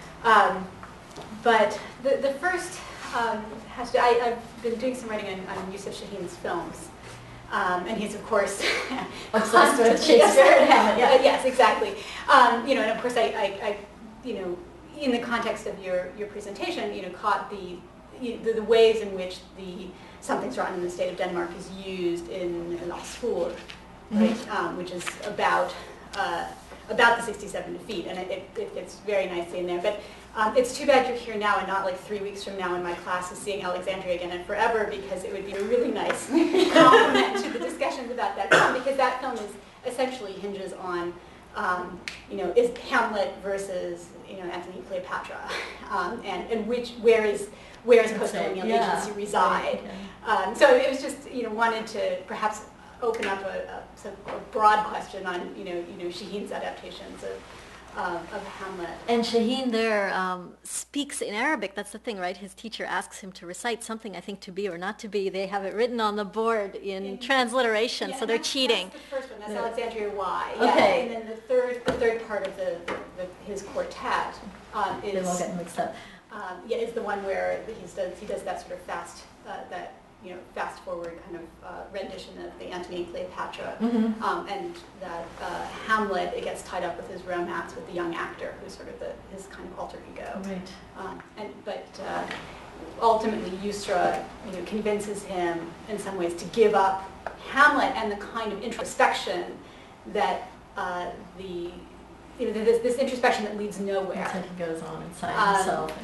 But the first has to, I've been doing some writing on Youssef Chahine films. And he's, of course, obsessed with Shakespeare and Hamlet. Yeah. Yes, exactly. And of course, I in the context of your presentation, caught the ways in which the Something's Rotten in the State of Denmark is used in La School, right? Which is about the 67 defeat, and it fits very nicely in there. But it's too bad you're here now and not like 3 weeks from now when my class is seeing Alexandria Again and Forever, because it would be a really nice complement to the discussions about that film, because that film is essentially hinges on, is Hamlet versus, Antony and Cleopatra, and where is post-colonial agency reside. So it was just, wanted to perhaps open up a broad question on, Shahine's adaptations of Hamlet. And Shaheen there speaks in Arabic. That's the thing, right? His teacher asks him to recite something, I think, to be or not to be. They have it written on the board in transliteration, so they're cheating. That's the first one. That's Alexandria Y. Okay. And then the third part of his quartet is. They won't get mixed up. Is the one where he does that sort of fast forward kind of rendition of the Antony and Cleopatra, and that Hamlet, it gets tied up with his romance with the young actor, who's sort of his kind of alter ego. Right. But ultimately, Yusra, convinces him in some ways to give up Hamlet and the kind of introspection that the this introspection that leads nowhere. That's what he goes on inside himself.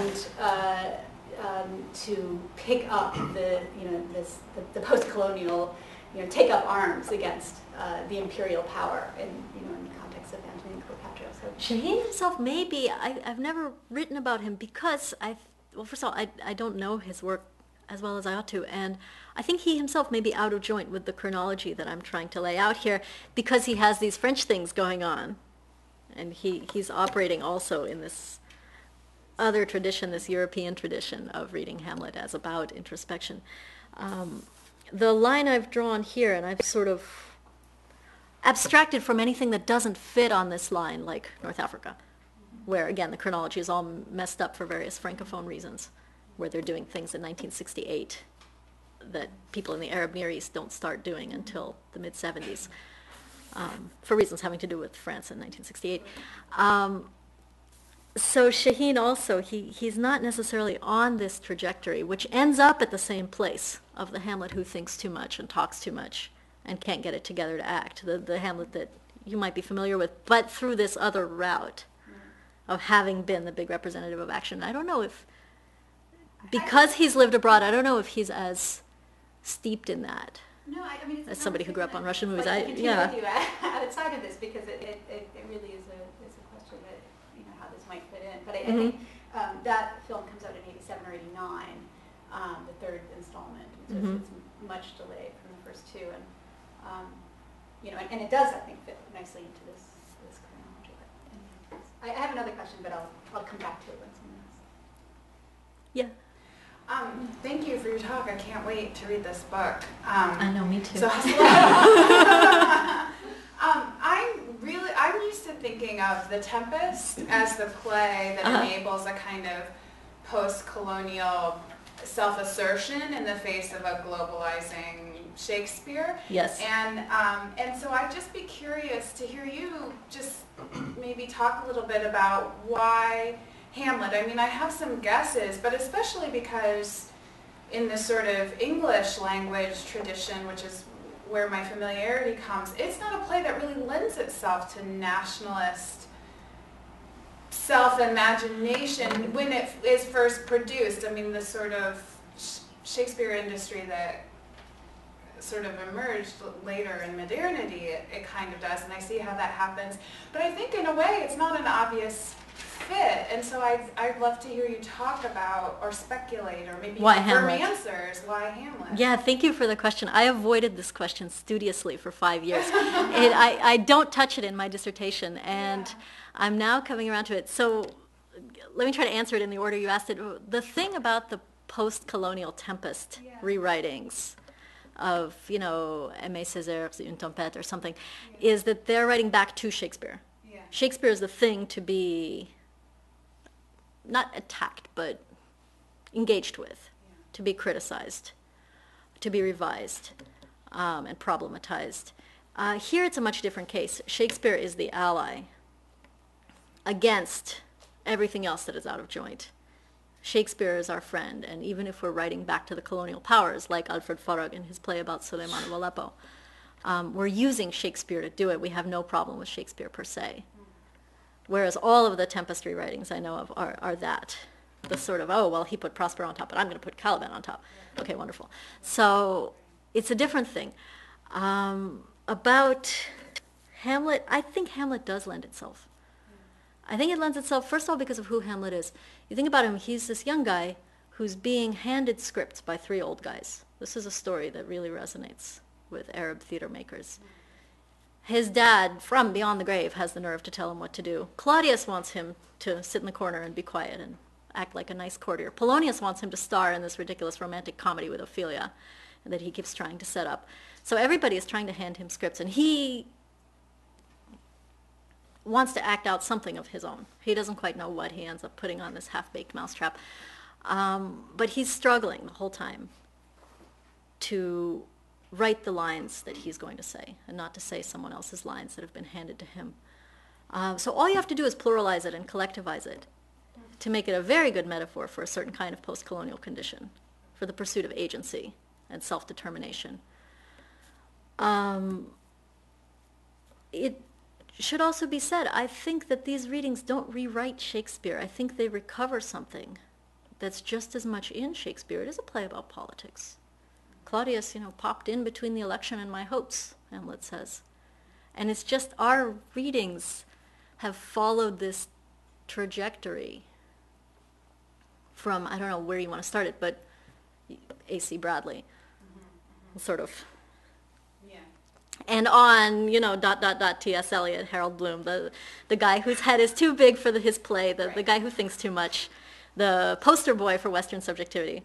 To pick up the post-colonial, take up arms against the imperial power in the context of Antony and Cleopatra. So Shaheen himself, maybe, I've never written about him because first of all, I don't know his work as well as I ought to, and I think he himself may be out of joint with the chronology that I'm trying to lay out here because he has these French things going on, and he's operating also in this other tradition, this European tradition of reading Hamlet as about introspection. The line I've drawn here, and I've sort of abstracted from anything that doesn't fit on this line, like North Africa, where, again, the chronology is all messed up for various Francophone reasons, where they're doing things in 1968 that people in the Arab Near East don't start doing until the mid-70s, for reasons having to do with France in 1968. So Shaheen also, he's not necessarily on this trajectory, which ends up at the same place of the Hamlet who thinks too much and talks too much and can't get it together to act, the Hamlet that you might be familiar with, but through this other route of having been the big representative of action. I don't know if, because he's lived abroad, I don't know if he's as steeped in that. No, I mean, it's as somebody who grew up on Russian movies. With you outside of this, because it really is a question that how this might fit in. But I think that film comes out in '87 or '89, the third installment. It's much delayed from the first two, and and it does, I think, fit nicely into this chronology. But I have another question, but I'll come back to it when someone else. Yeah. Thank you for your talk. I can't wait to read this book. I know, me too. So, I'm used to thinking of The Tempest as the play that enables a kind of post-colonial self-assertion in the face of a globalizing Shakespeare. Yes. And so I'd just be curious to hear you just maybe talk a little bit about why Hamlet. I mean, I have some guesses, but especially because in the sort of English language tradition, which is where my familiarity comes, it's not a play that really lends itself to nationalist self-imagination when it is first produced. I mean, the sort of Shakespeare industry that sort of emerged later in modernity, it kind of does, and I see how that happens. But I think in a way it's not an obvious fit, and so I'd love to hear you talk about or speculate or maybe why confirm Hamlet? Answers. Why Hamlet? Yeah, thank you for the question. I avoided this question studiously for 5 years. I don't touch it in my dissertation, and I'm now coming around to it. So let me try to answer it in the order you asked it. The thing about the post-colonial Tempest rewritings of, Aimé Césaire's Une Tempête or something, is that they're writing back to Shakespeare. Yeah. Shakespeare is the thing to be not attacked, but engaged with, to be criticized, to be revised, and problematized. Here it's a much different case. Shakespeare is the ally against everything else that is out of joint. Shakespeare is our friend, and even if we're writing back to the colonial powers, like Alfred Farag in his play about Suleiman of Aleppo, we're using Shakespeare to do it. We have no problem with Shakespeare per se. Whereas all of the Tempest rewritings I know of are that. The sort of, he put Prospero on top, but I'm going to put Caliban on top. Okay, wonderful. So it's a different thing. About Hamlet, I think Hamlet does lend itself. I think it lends itself, first of all, because of who Hamlet is. You think about him, he's this young guy who's being handed scripts by 3 old guys. This is a story that really resonates with Arab theater makers. His dad, from beyond the grave, has the nerve to tell him what to do. Claudius wants him to sit in the corner and be quiet and act like a nice courtier. Polonius wants him to star in this ridiculous romantic comedy with Ophelia that he keeps trying to set up. So everybody is trying to hand him scripts, and he wants to act out something of his own. He doesn't quite know what. He ends up putting on this half-baked mousetrap. But he's struggling the whole time to write the lines that he's going to say and not to say someone else's lines that have been handed to him. So all you have to do is pluralize it and collectivize it to make it a very good metaphor for a certain kind of post-colonial condition, for the pursuit of agency and self-determination. should also be said, I think that these readings don't rewrite Shakespeare. I think they recover something that's just as much in Shakespeare. It is a play about politics. Claudius, popped in between the election and my hopes, Hamlet says. And it's just our readings have followed this trajectory from, I don't know where you want to start it, but A.C. Bradley, sort of. Yeah. And on, T.S. Eliot, Harold Bloom, the guy whose head is too big for his play, the guy who thinks too much, the poster boy for Western subjectivity.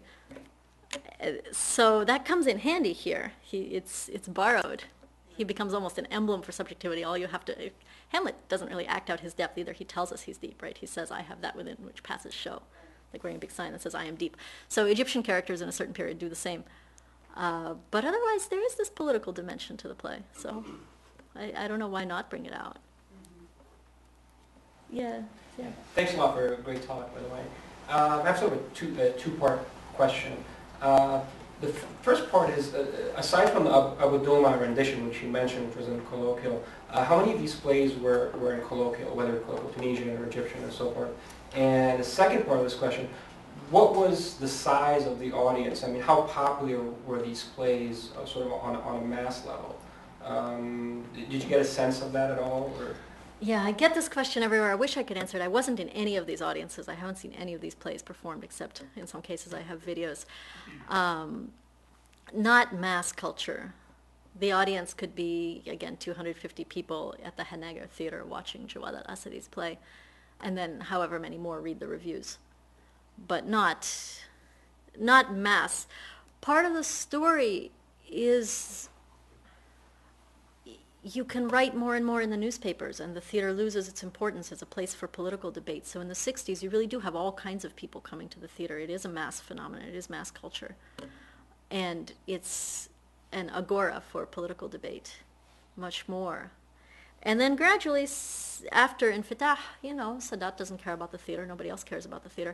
So that comes in handy here. It's borrowed. He becomes almost an emblem for subjectivity. Hamlet doesn't really act out his depth either. He tells us he's deep, right? He says, I have that within which passes show, like wearing a big sign that says, I am deep. So Egyptian characters in a certain period do the same. But otherwise, there is this political dimension to the play. So I don't know why not bring it out. Yeah. Thanks a lot for a great talk, by the way. I have sort of a two-part question. The first part is, aside from the Abu Duma rendition, which you mentioned, which was in colloquial, how many of these plays were in colloquial, whether colloquial Tunisian or Egyptian and so forth? And the second part of this question, what was the size of the audience? I mean, how popular were these plays sort of on a mass level? Did you get a sense of that at all? Or? Yeah, I get this question everywhere. I wish I could answer it. I wasn't in any of these audiences. I haven't seen any of these plays performed, except in some cases I have videos. Not mass culture. The audience could be, again, 250 people at the Hanegger Theater watching Jawad al-Asadi's play, and then however many more read the reviews. But not mass. Part of the story is you can write more and more in the newspapers, and the theater loses its importance as a place for political debate. So in the 60s, you really do have all kinds of people coming to the theater. It is a mass phenomenon. It is mass culture. And it's an agora for political debate, much more. And then gradually, after Infitah, Sadat doesn't care about the theater. Nobody else cares about the theater.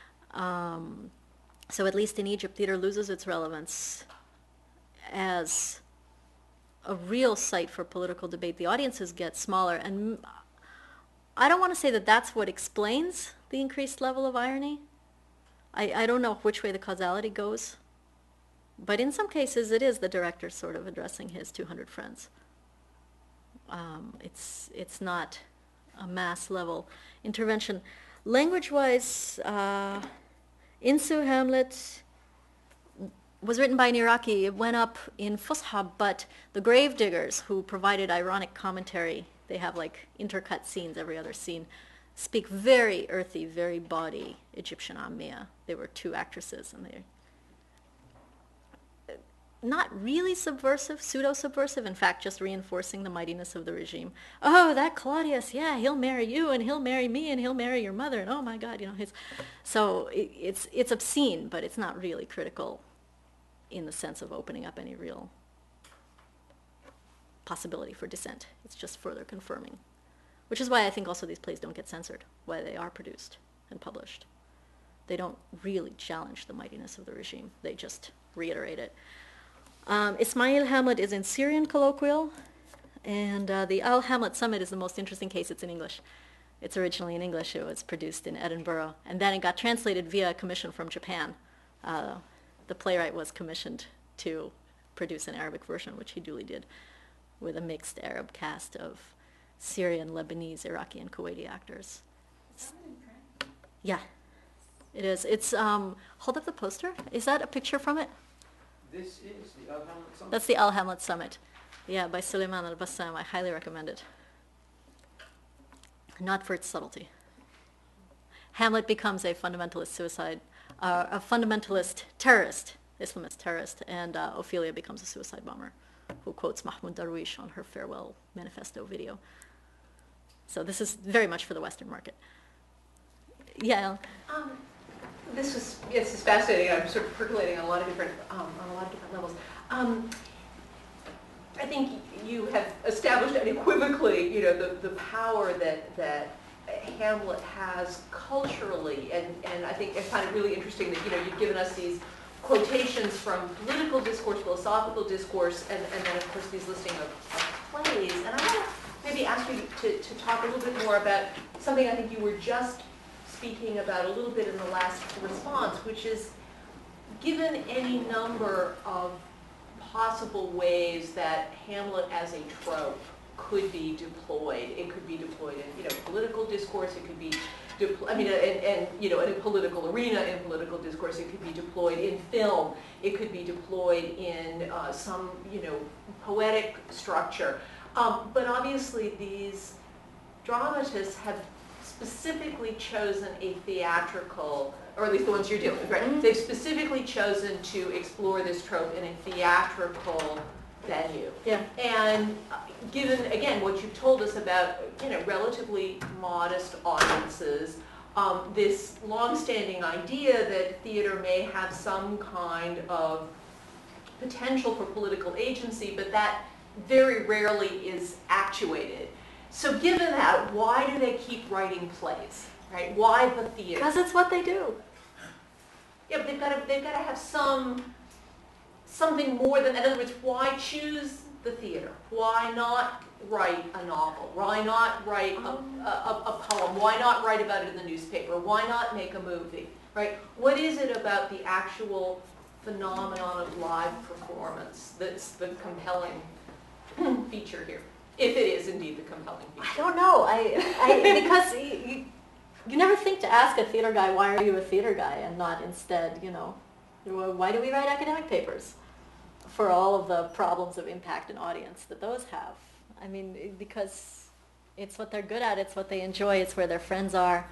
So at least in Egypt, theater loses its relevance as a real site for political debate. The audiences get smaller, and I don't want to say that that's what explains the increased level of irony. I don't know which way the causality goes, but in some cases it is the director sort of addressing his 200 friends. It's not a mass level intervention. Language-wise, Insu Hamlet was written by an Iraqi. It went up in Fusha, but the Gravediggers, who provided ironic commentary, they have like intercut scenes every other scene, speak very earthy, very bawdy Egyptian Ammiya. They were two actresses, and they're not really subversive, pseudo-subversive, in fact, just reinforcing the mightiness of the regime. Oh, that Claudius, yeah, he'll marry you, and he'll marry me, and he'll marry your mother, and oh my God, it's obscene, but it's not really critical in the sense of opening up any real possibility for dissent. It's just further confirming, which is why I think also these plays don't get censored, why they are produced and published. They don't really challenge the mightiness of the regime. They just reiterate it. Ismail Hamlet is in Syrian colloquial, and the Al-Hamlet Summit is the most interesting case. It's in English. It's originally in English. It was produced in Edinburgh, and then it got translated via a commission from Japan. The playwright was commissioned to produce an Arabic version, which he duly did, with a mixed Arab cast of Syrian, Lebanese, Iraqi, and Kuwaiti actors. Yeah, it is. It's, hold up the poster. Is that a picture from it? This is the Al-Hamlet Summit. That's the Al-Hamlet Summit. Yeah, by Suleiman al-Bassam. I highly recommend it. Not for its subtlety. Hamlet becomes a fundamentalist a fundamentalist terrorist, Islamist terrorist, and Ophelia becomes a suicide bomber who quotes Mahmoud Darwish on her farewell manifesto video. So this is very much for the Western market. Yeah. This is fascinating. I'm sort of percolating on a lot of different levels. I think you have established unequivocally, the power that Hamlet has culturally, and I find it really interesting that you've given us these quotations from political discourse, philosophical discourse, and then of course these listing of plays. And I want to maybe ask you to talk a little bit more about something I think you were just speaking about a little bit in the last response, which is given any number of possible ways that Hamlet as a trope could be deployed. It could be deployed in, political discourse. It could be, in a political arena, in political discourse. It could be deployed in film. It could be deployed in some, poetic structure. But obviously, these dramatists have specifically chosen a theatrical, or at least the ones you're dealing with, right? Mm-hmm. They've specifically chosen to explore this trope in a theatrical venue. Yeah. And given, again, what you've told us about, relatively modest audiences, this long-standing idea that theater may have some kind of potential for political agency, but that very rarely is actuated. So given that, why do they keep writing plays, right? Why the theater? Because it's what they do. Yeah, but they've got to have something more than, in other words, why choose the theater? Why not write a novel? Why not write a poem? Why not write about it in the newspaper? Why not make a movie, right? What is it about the actual phenomenon of live performance that's the compelling feature here? If it is indeed the compelling feature. I don't know. Because you never think to ask a theater guy, why are you a theater guy, and not instead, why do we write academic papers? For all of the problems of impact and audience that those have. I mean, because it's what they're good at, it's what they enjoy, it's where their friends are.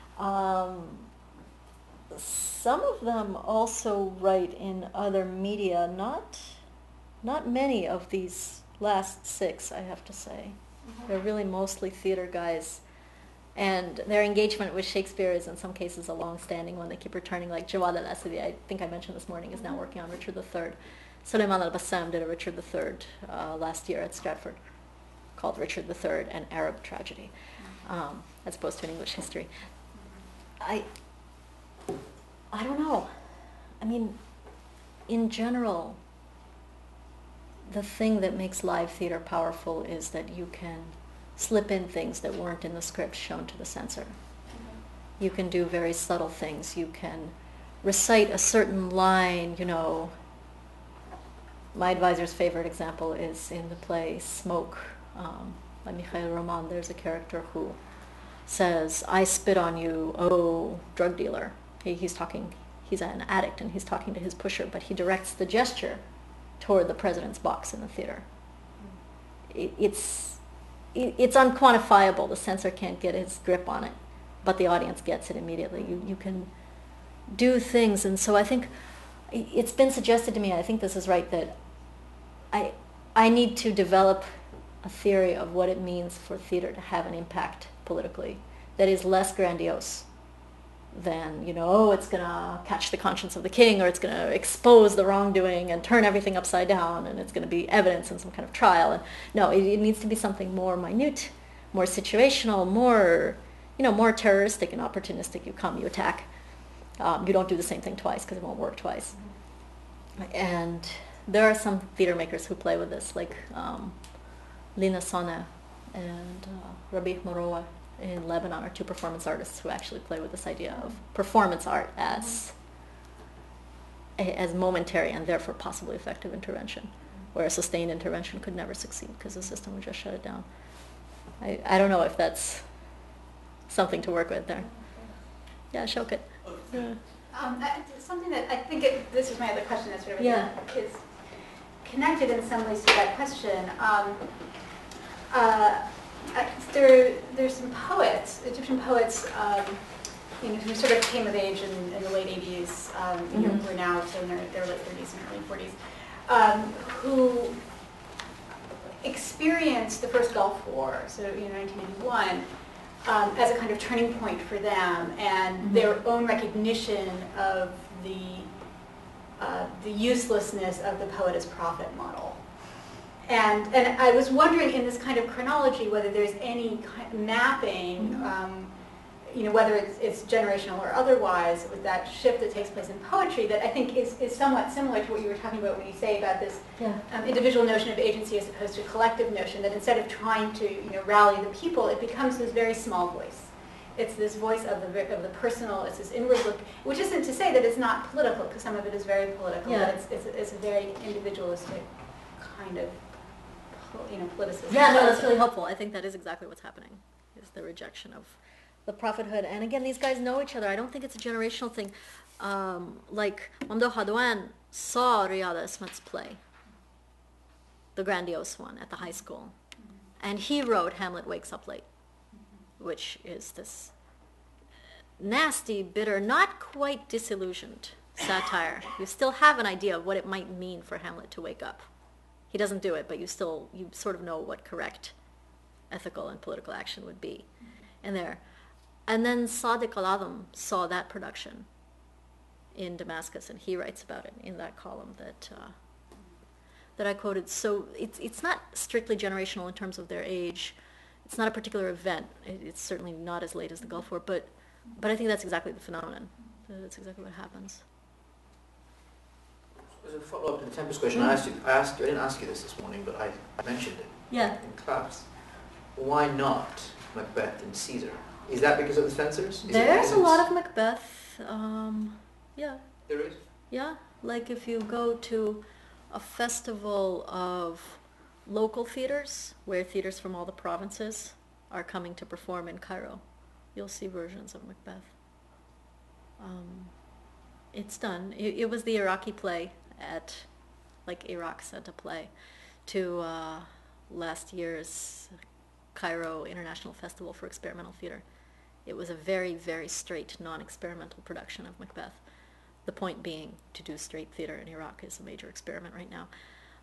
Some of them also write in other media, not many of these last six, I have to say. Mm-hmm. They're really mostly theater guys. And their engagement with Shakespeare is in some cases a long-standing one. They keep returning, like Jawad al-Asadi, I think I mentioned this morning, is now working on Richard III. Suleiman al-Bassam did a Richard III last year at Stratford called Richard III, an Arab Tragedy, as opposed to an English history. I don't know. I mean, in general, the thing that makes live theater powerful is that you can slip in things that weren't in the script shown to the censor. You can do very subtle things. You can recite a certain line, My advisor's favorite example is in the play Smoke by Mikhail Roman. There's a character who says, "I spit on you, oh drug dealer." He's an addict and he's talking to his pusher, but he directs the gesture toward the president's box in the theater. It's unquantifiable. The censor can't get his grip on it, but the audience gets it immediately. You can do things, and so I think it's been suggested to me, I think this is right, that I need to develop a theory of what it means for theater to have an impact politically that is less grandiose than, it's going to catch the conscience of the king, or it's going to expose the wrongdoing and turn everything upside down, and it's going to be evidence in some kind of trial. And no, it needs to be something more minute, more situational, more terroristic and opportunistic. You come, you attack. You don't do the same thing twice because it won't work twice. And there are some theater makers who play with this, like Lina Soneh and Rabih Morowa in Lebanon are two performance artists who actually play with this idea of performance art as momentary and therefore possibly effective intervention, where a sustained intervention could never succeed because the system would just shut it down. I don't know if that's something to work with there. Yeah, Shaukat. Yeah. Something that I think this is my other question that sort of is connected in some ways to that question. There's some poets, Egyptian poets, who sort of came of age in the late 80s, who are now in their late 30s and early 40s, who experienced the first Gulf War, so 1981, as a kind of turning point for them and their own recognition of the uselessness of the poet as prophet model. And I was wondering in this kind of chronology whether there's any kind of mapping whether it's generational or otherwise, with that shift that takes place in poetry, that I think is somewhat similar to what you were talking about when you say about this individual notion of agency as opposed to collective notion, that instead of trying to rally the people, it becomes this very small voice. It's this voice of the personal, it's this inward look, which isn't to say that it's not political, because some of it is very political, but it's a very individualistic kind of politicization. Yeah, no, that's really helpful. I think that is exactly what's happening, is the rejection of the prophethood. And again, these guys know each other. I don't think it's a generational thing. Like, Mamdouh Hadouan saw Riyad Ismat's play, the grandiose one, at the high school. And he wrote Hamlet Wakes Up Late, which is this nasty, bitter, not quite disillusioned satire. You still have an idea of what it might mean for Hamlet to wake up. He doesn't do it, but you sort of know what correct ethical and political action would be in there. And then Sadiq Al-Azam saw that production in Damascus, and he writes about it in that column that I quoted. So it's not strictly generational in terms of their age. It's not a particular event. It's certainly not as late as the Gulf War, but I think that's exactly the phenomenon. That's exactly what happens. As a follow-up to the Tempest question, I didn't ask you this morning, but I mentioned it in class. Why not Macbeth and Caesar? Is that because of the censors? There's a lot of Macbeth. Yeah. There is? Yeah. Like if you go to a festival of local theaters, where theaters from all the provinces are coming to perform in Cairo, you'll see versions of Macbeth. It's done. It was the Iraqi play Iraq sent a play to last year's Cairo International Festival for Experimental Theater. It was a very, very straight, non-experimental production of Macbeth. The point being, to do straight theater in Iraq is a major experiment right now.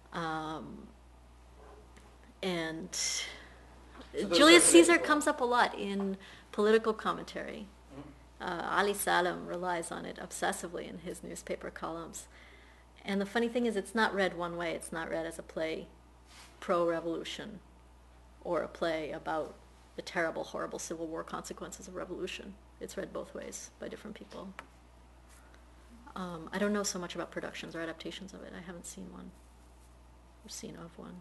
And Julius Caesar comes up a lot in political commentary. Ali Salam relies on it obsessively in his newspaper columns. And the funny thing is, it's not read one way. It's not read as a play pro-revolution or a play about the terrible, horrible Civil War consequences of revolution. It's read both ways by different people. I don't know so much about productions or adaptations of it. I haven't seen one or seen of one.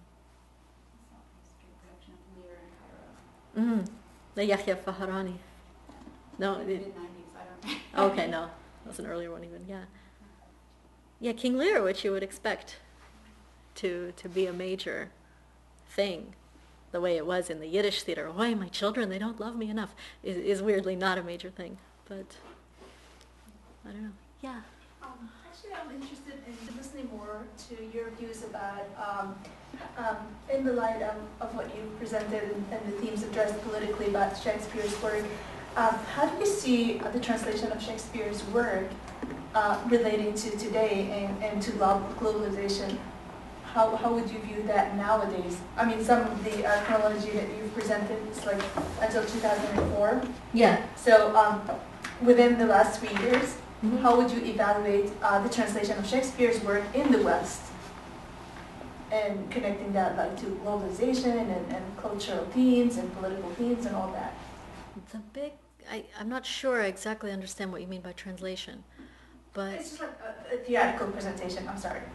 The Yahya Fahrani. No, Mid-90s, I don't know. okay, no, that was an earlier one even. Yeah, King Lear, which you would expect to be a major thing, the way it was in the Yiddish theater. Why, my children, they don't love me enough, is weirdly not a major thing. But I don't know. Yeah. Actually, I'm interested in listening more to your views about, in the light of what you presented and the themes addressed politically about Shakespeare's work, how do you see the translation of Shakespeare's work relating to today and to globalization? How would you view that nowadays? I mean, some of the chronology that you've presented is like until 2004. Yeah. So within the last 3 years, how would you evaluate the translation of Shakespeare's work in the West and connecting that like to globalization and cultural themes and political themes and all that? I'm not sure I exactly understand what you mean by translation, but It's just like a theatrical presentation, I'm sorry.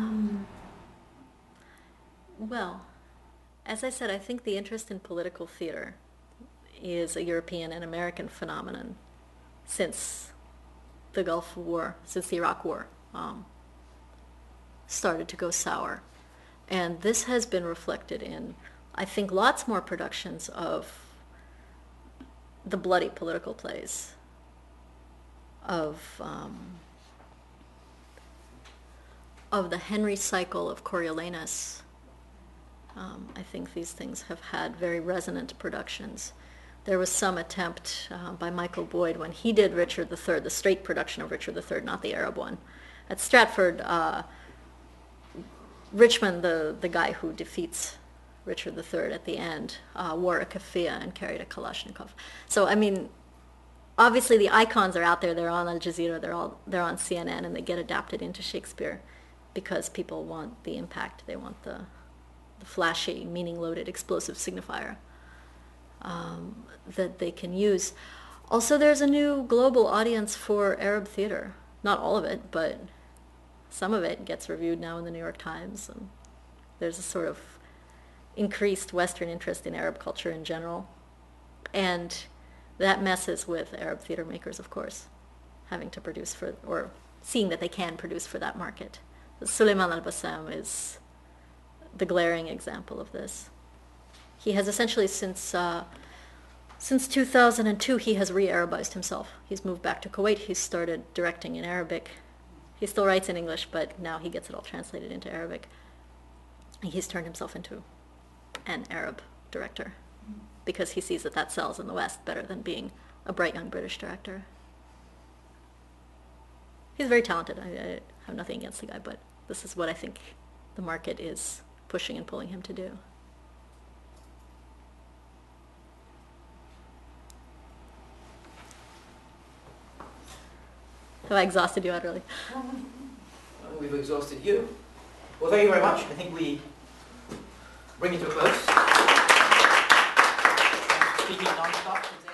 Well, as I said, I think the interest in political theater is a European and American phenomenon since the Gulf War, since the Iraq War started to go sour. And this has been reflected in, I think, lots more productions of the bloody political plays, of the Henry cycle of Coriolanus. I think these things have had very resonant productions. There was some attempt by Michael Boyd when he did Richard III, the straight production of Richard III, not the Arab one. At Stratford, Richmond, the guy who defeats Richard III at the end, wore a keffiyeh and carried a Kalashnikov. So, I mean, obviously the icons are out there. They're on Al Jazeera, they're on CNN, and they get adapted into Shakespeare because people want the impact. They want the flashy, meaning-loaded, explosive signifier that they can use. Also, there's a new global audience for Arab theater. Not all of it, but some of it gets reviewed now in the New York Times. And there's a sort of increased Western interest in Arab culture in general. And that messes with Arab theater makers, of course, having to produce for, or seeing that they can produce for that market. Suleyman Al-Bassam is the glaring example of this. He has essentially, since 2002, he has re-Arabized himself. He's moved back to Kuwait. He's started directing in Arabic. He still writes in English, but now he gets it all translated into Arabic. He's turned himself into an Arab director because he sees that that sells in the West better than being a bright young British director. He's very talented. I have nothing against the guy, but this is what I think the market is pushing and pulling him to do. Have I exhausted you utterly? We've exhausted you. Well, thank you very much. I think we bring it to a close. Speaking non-stop.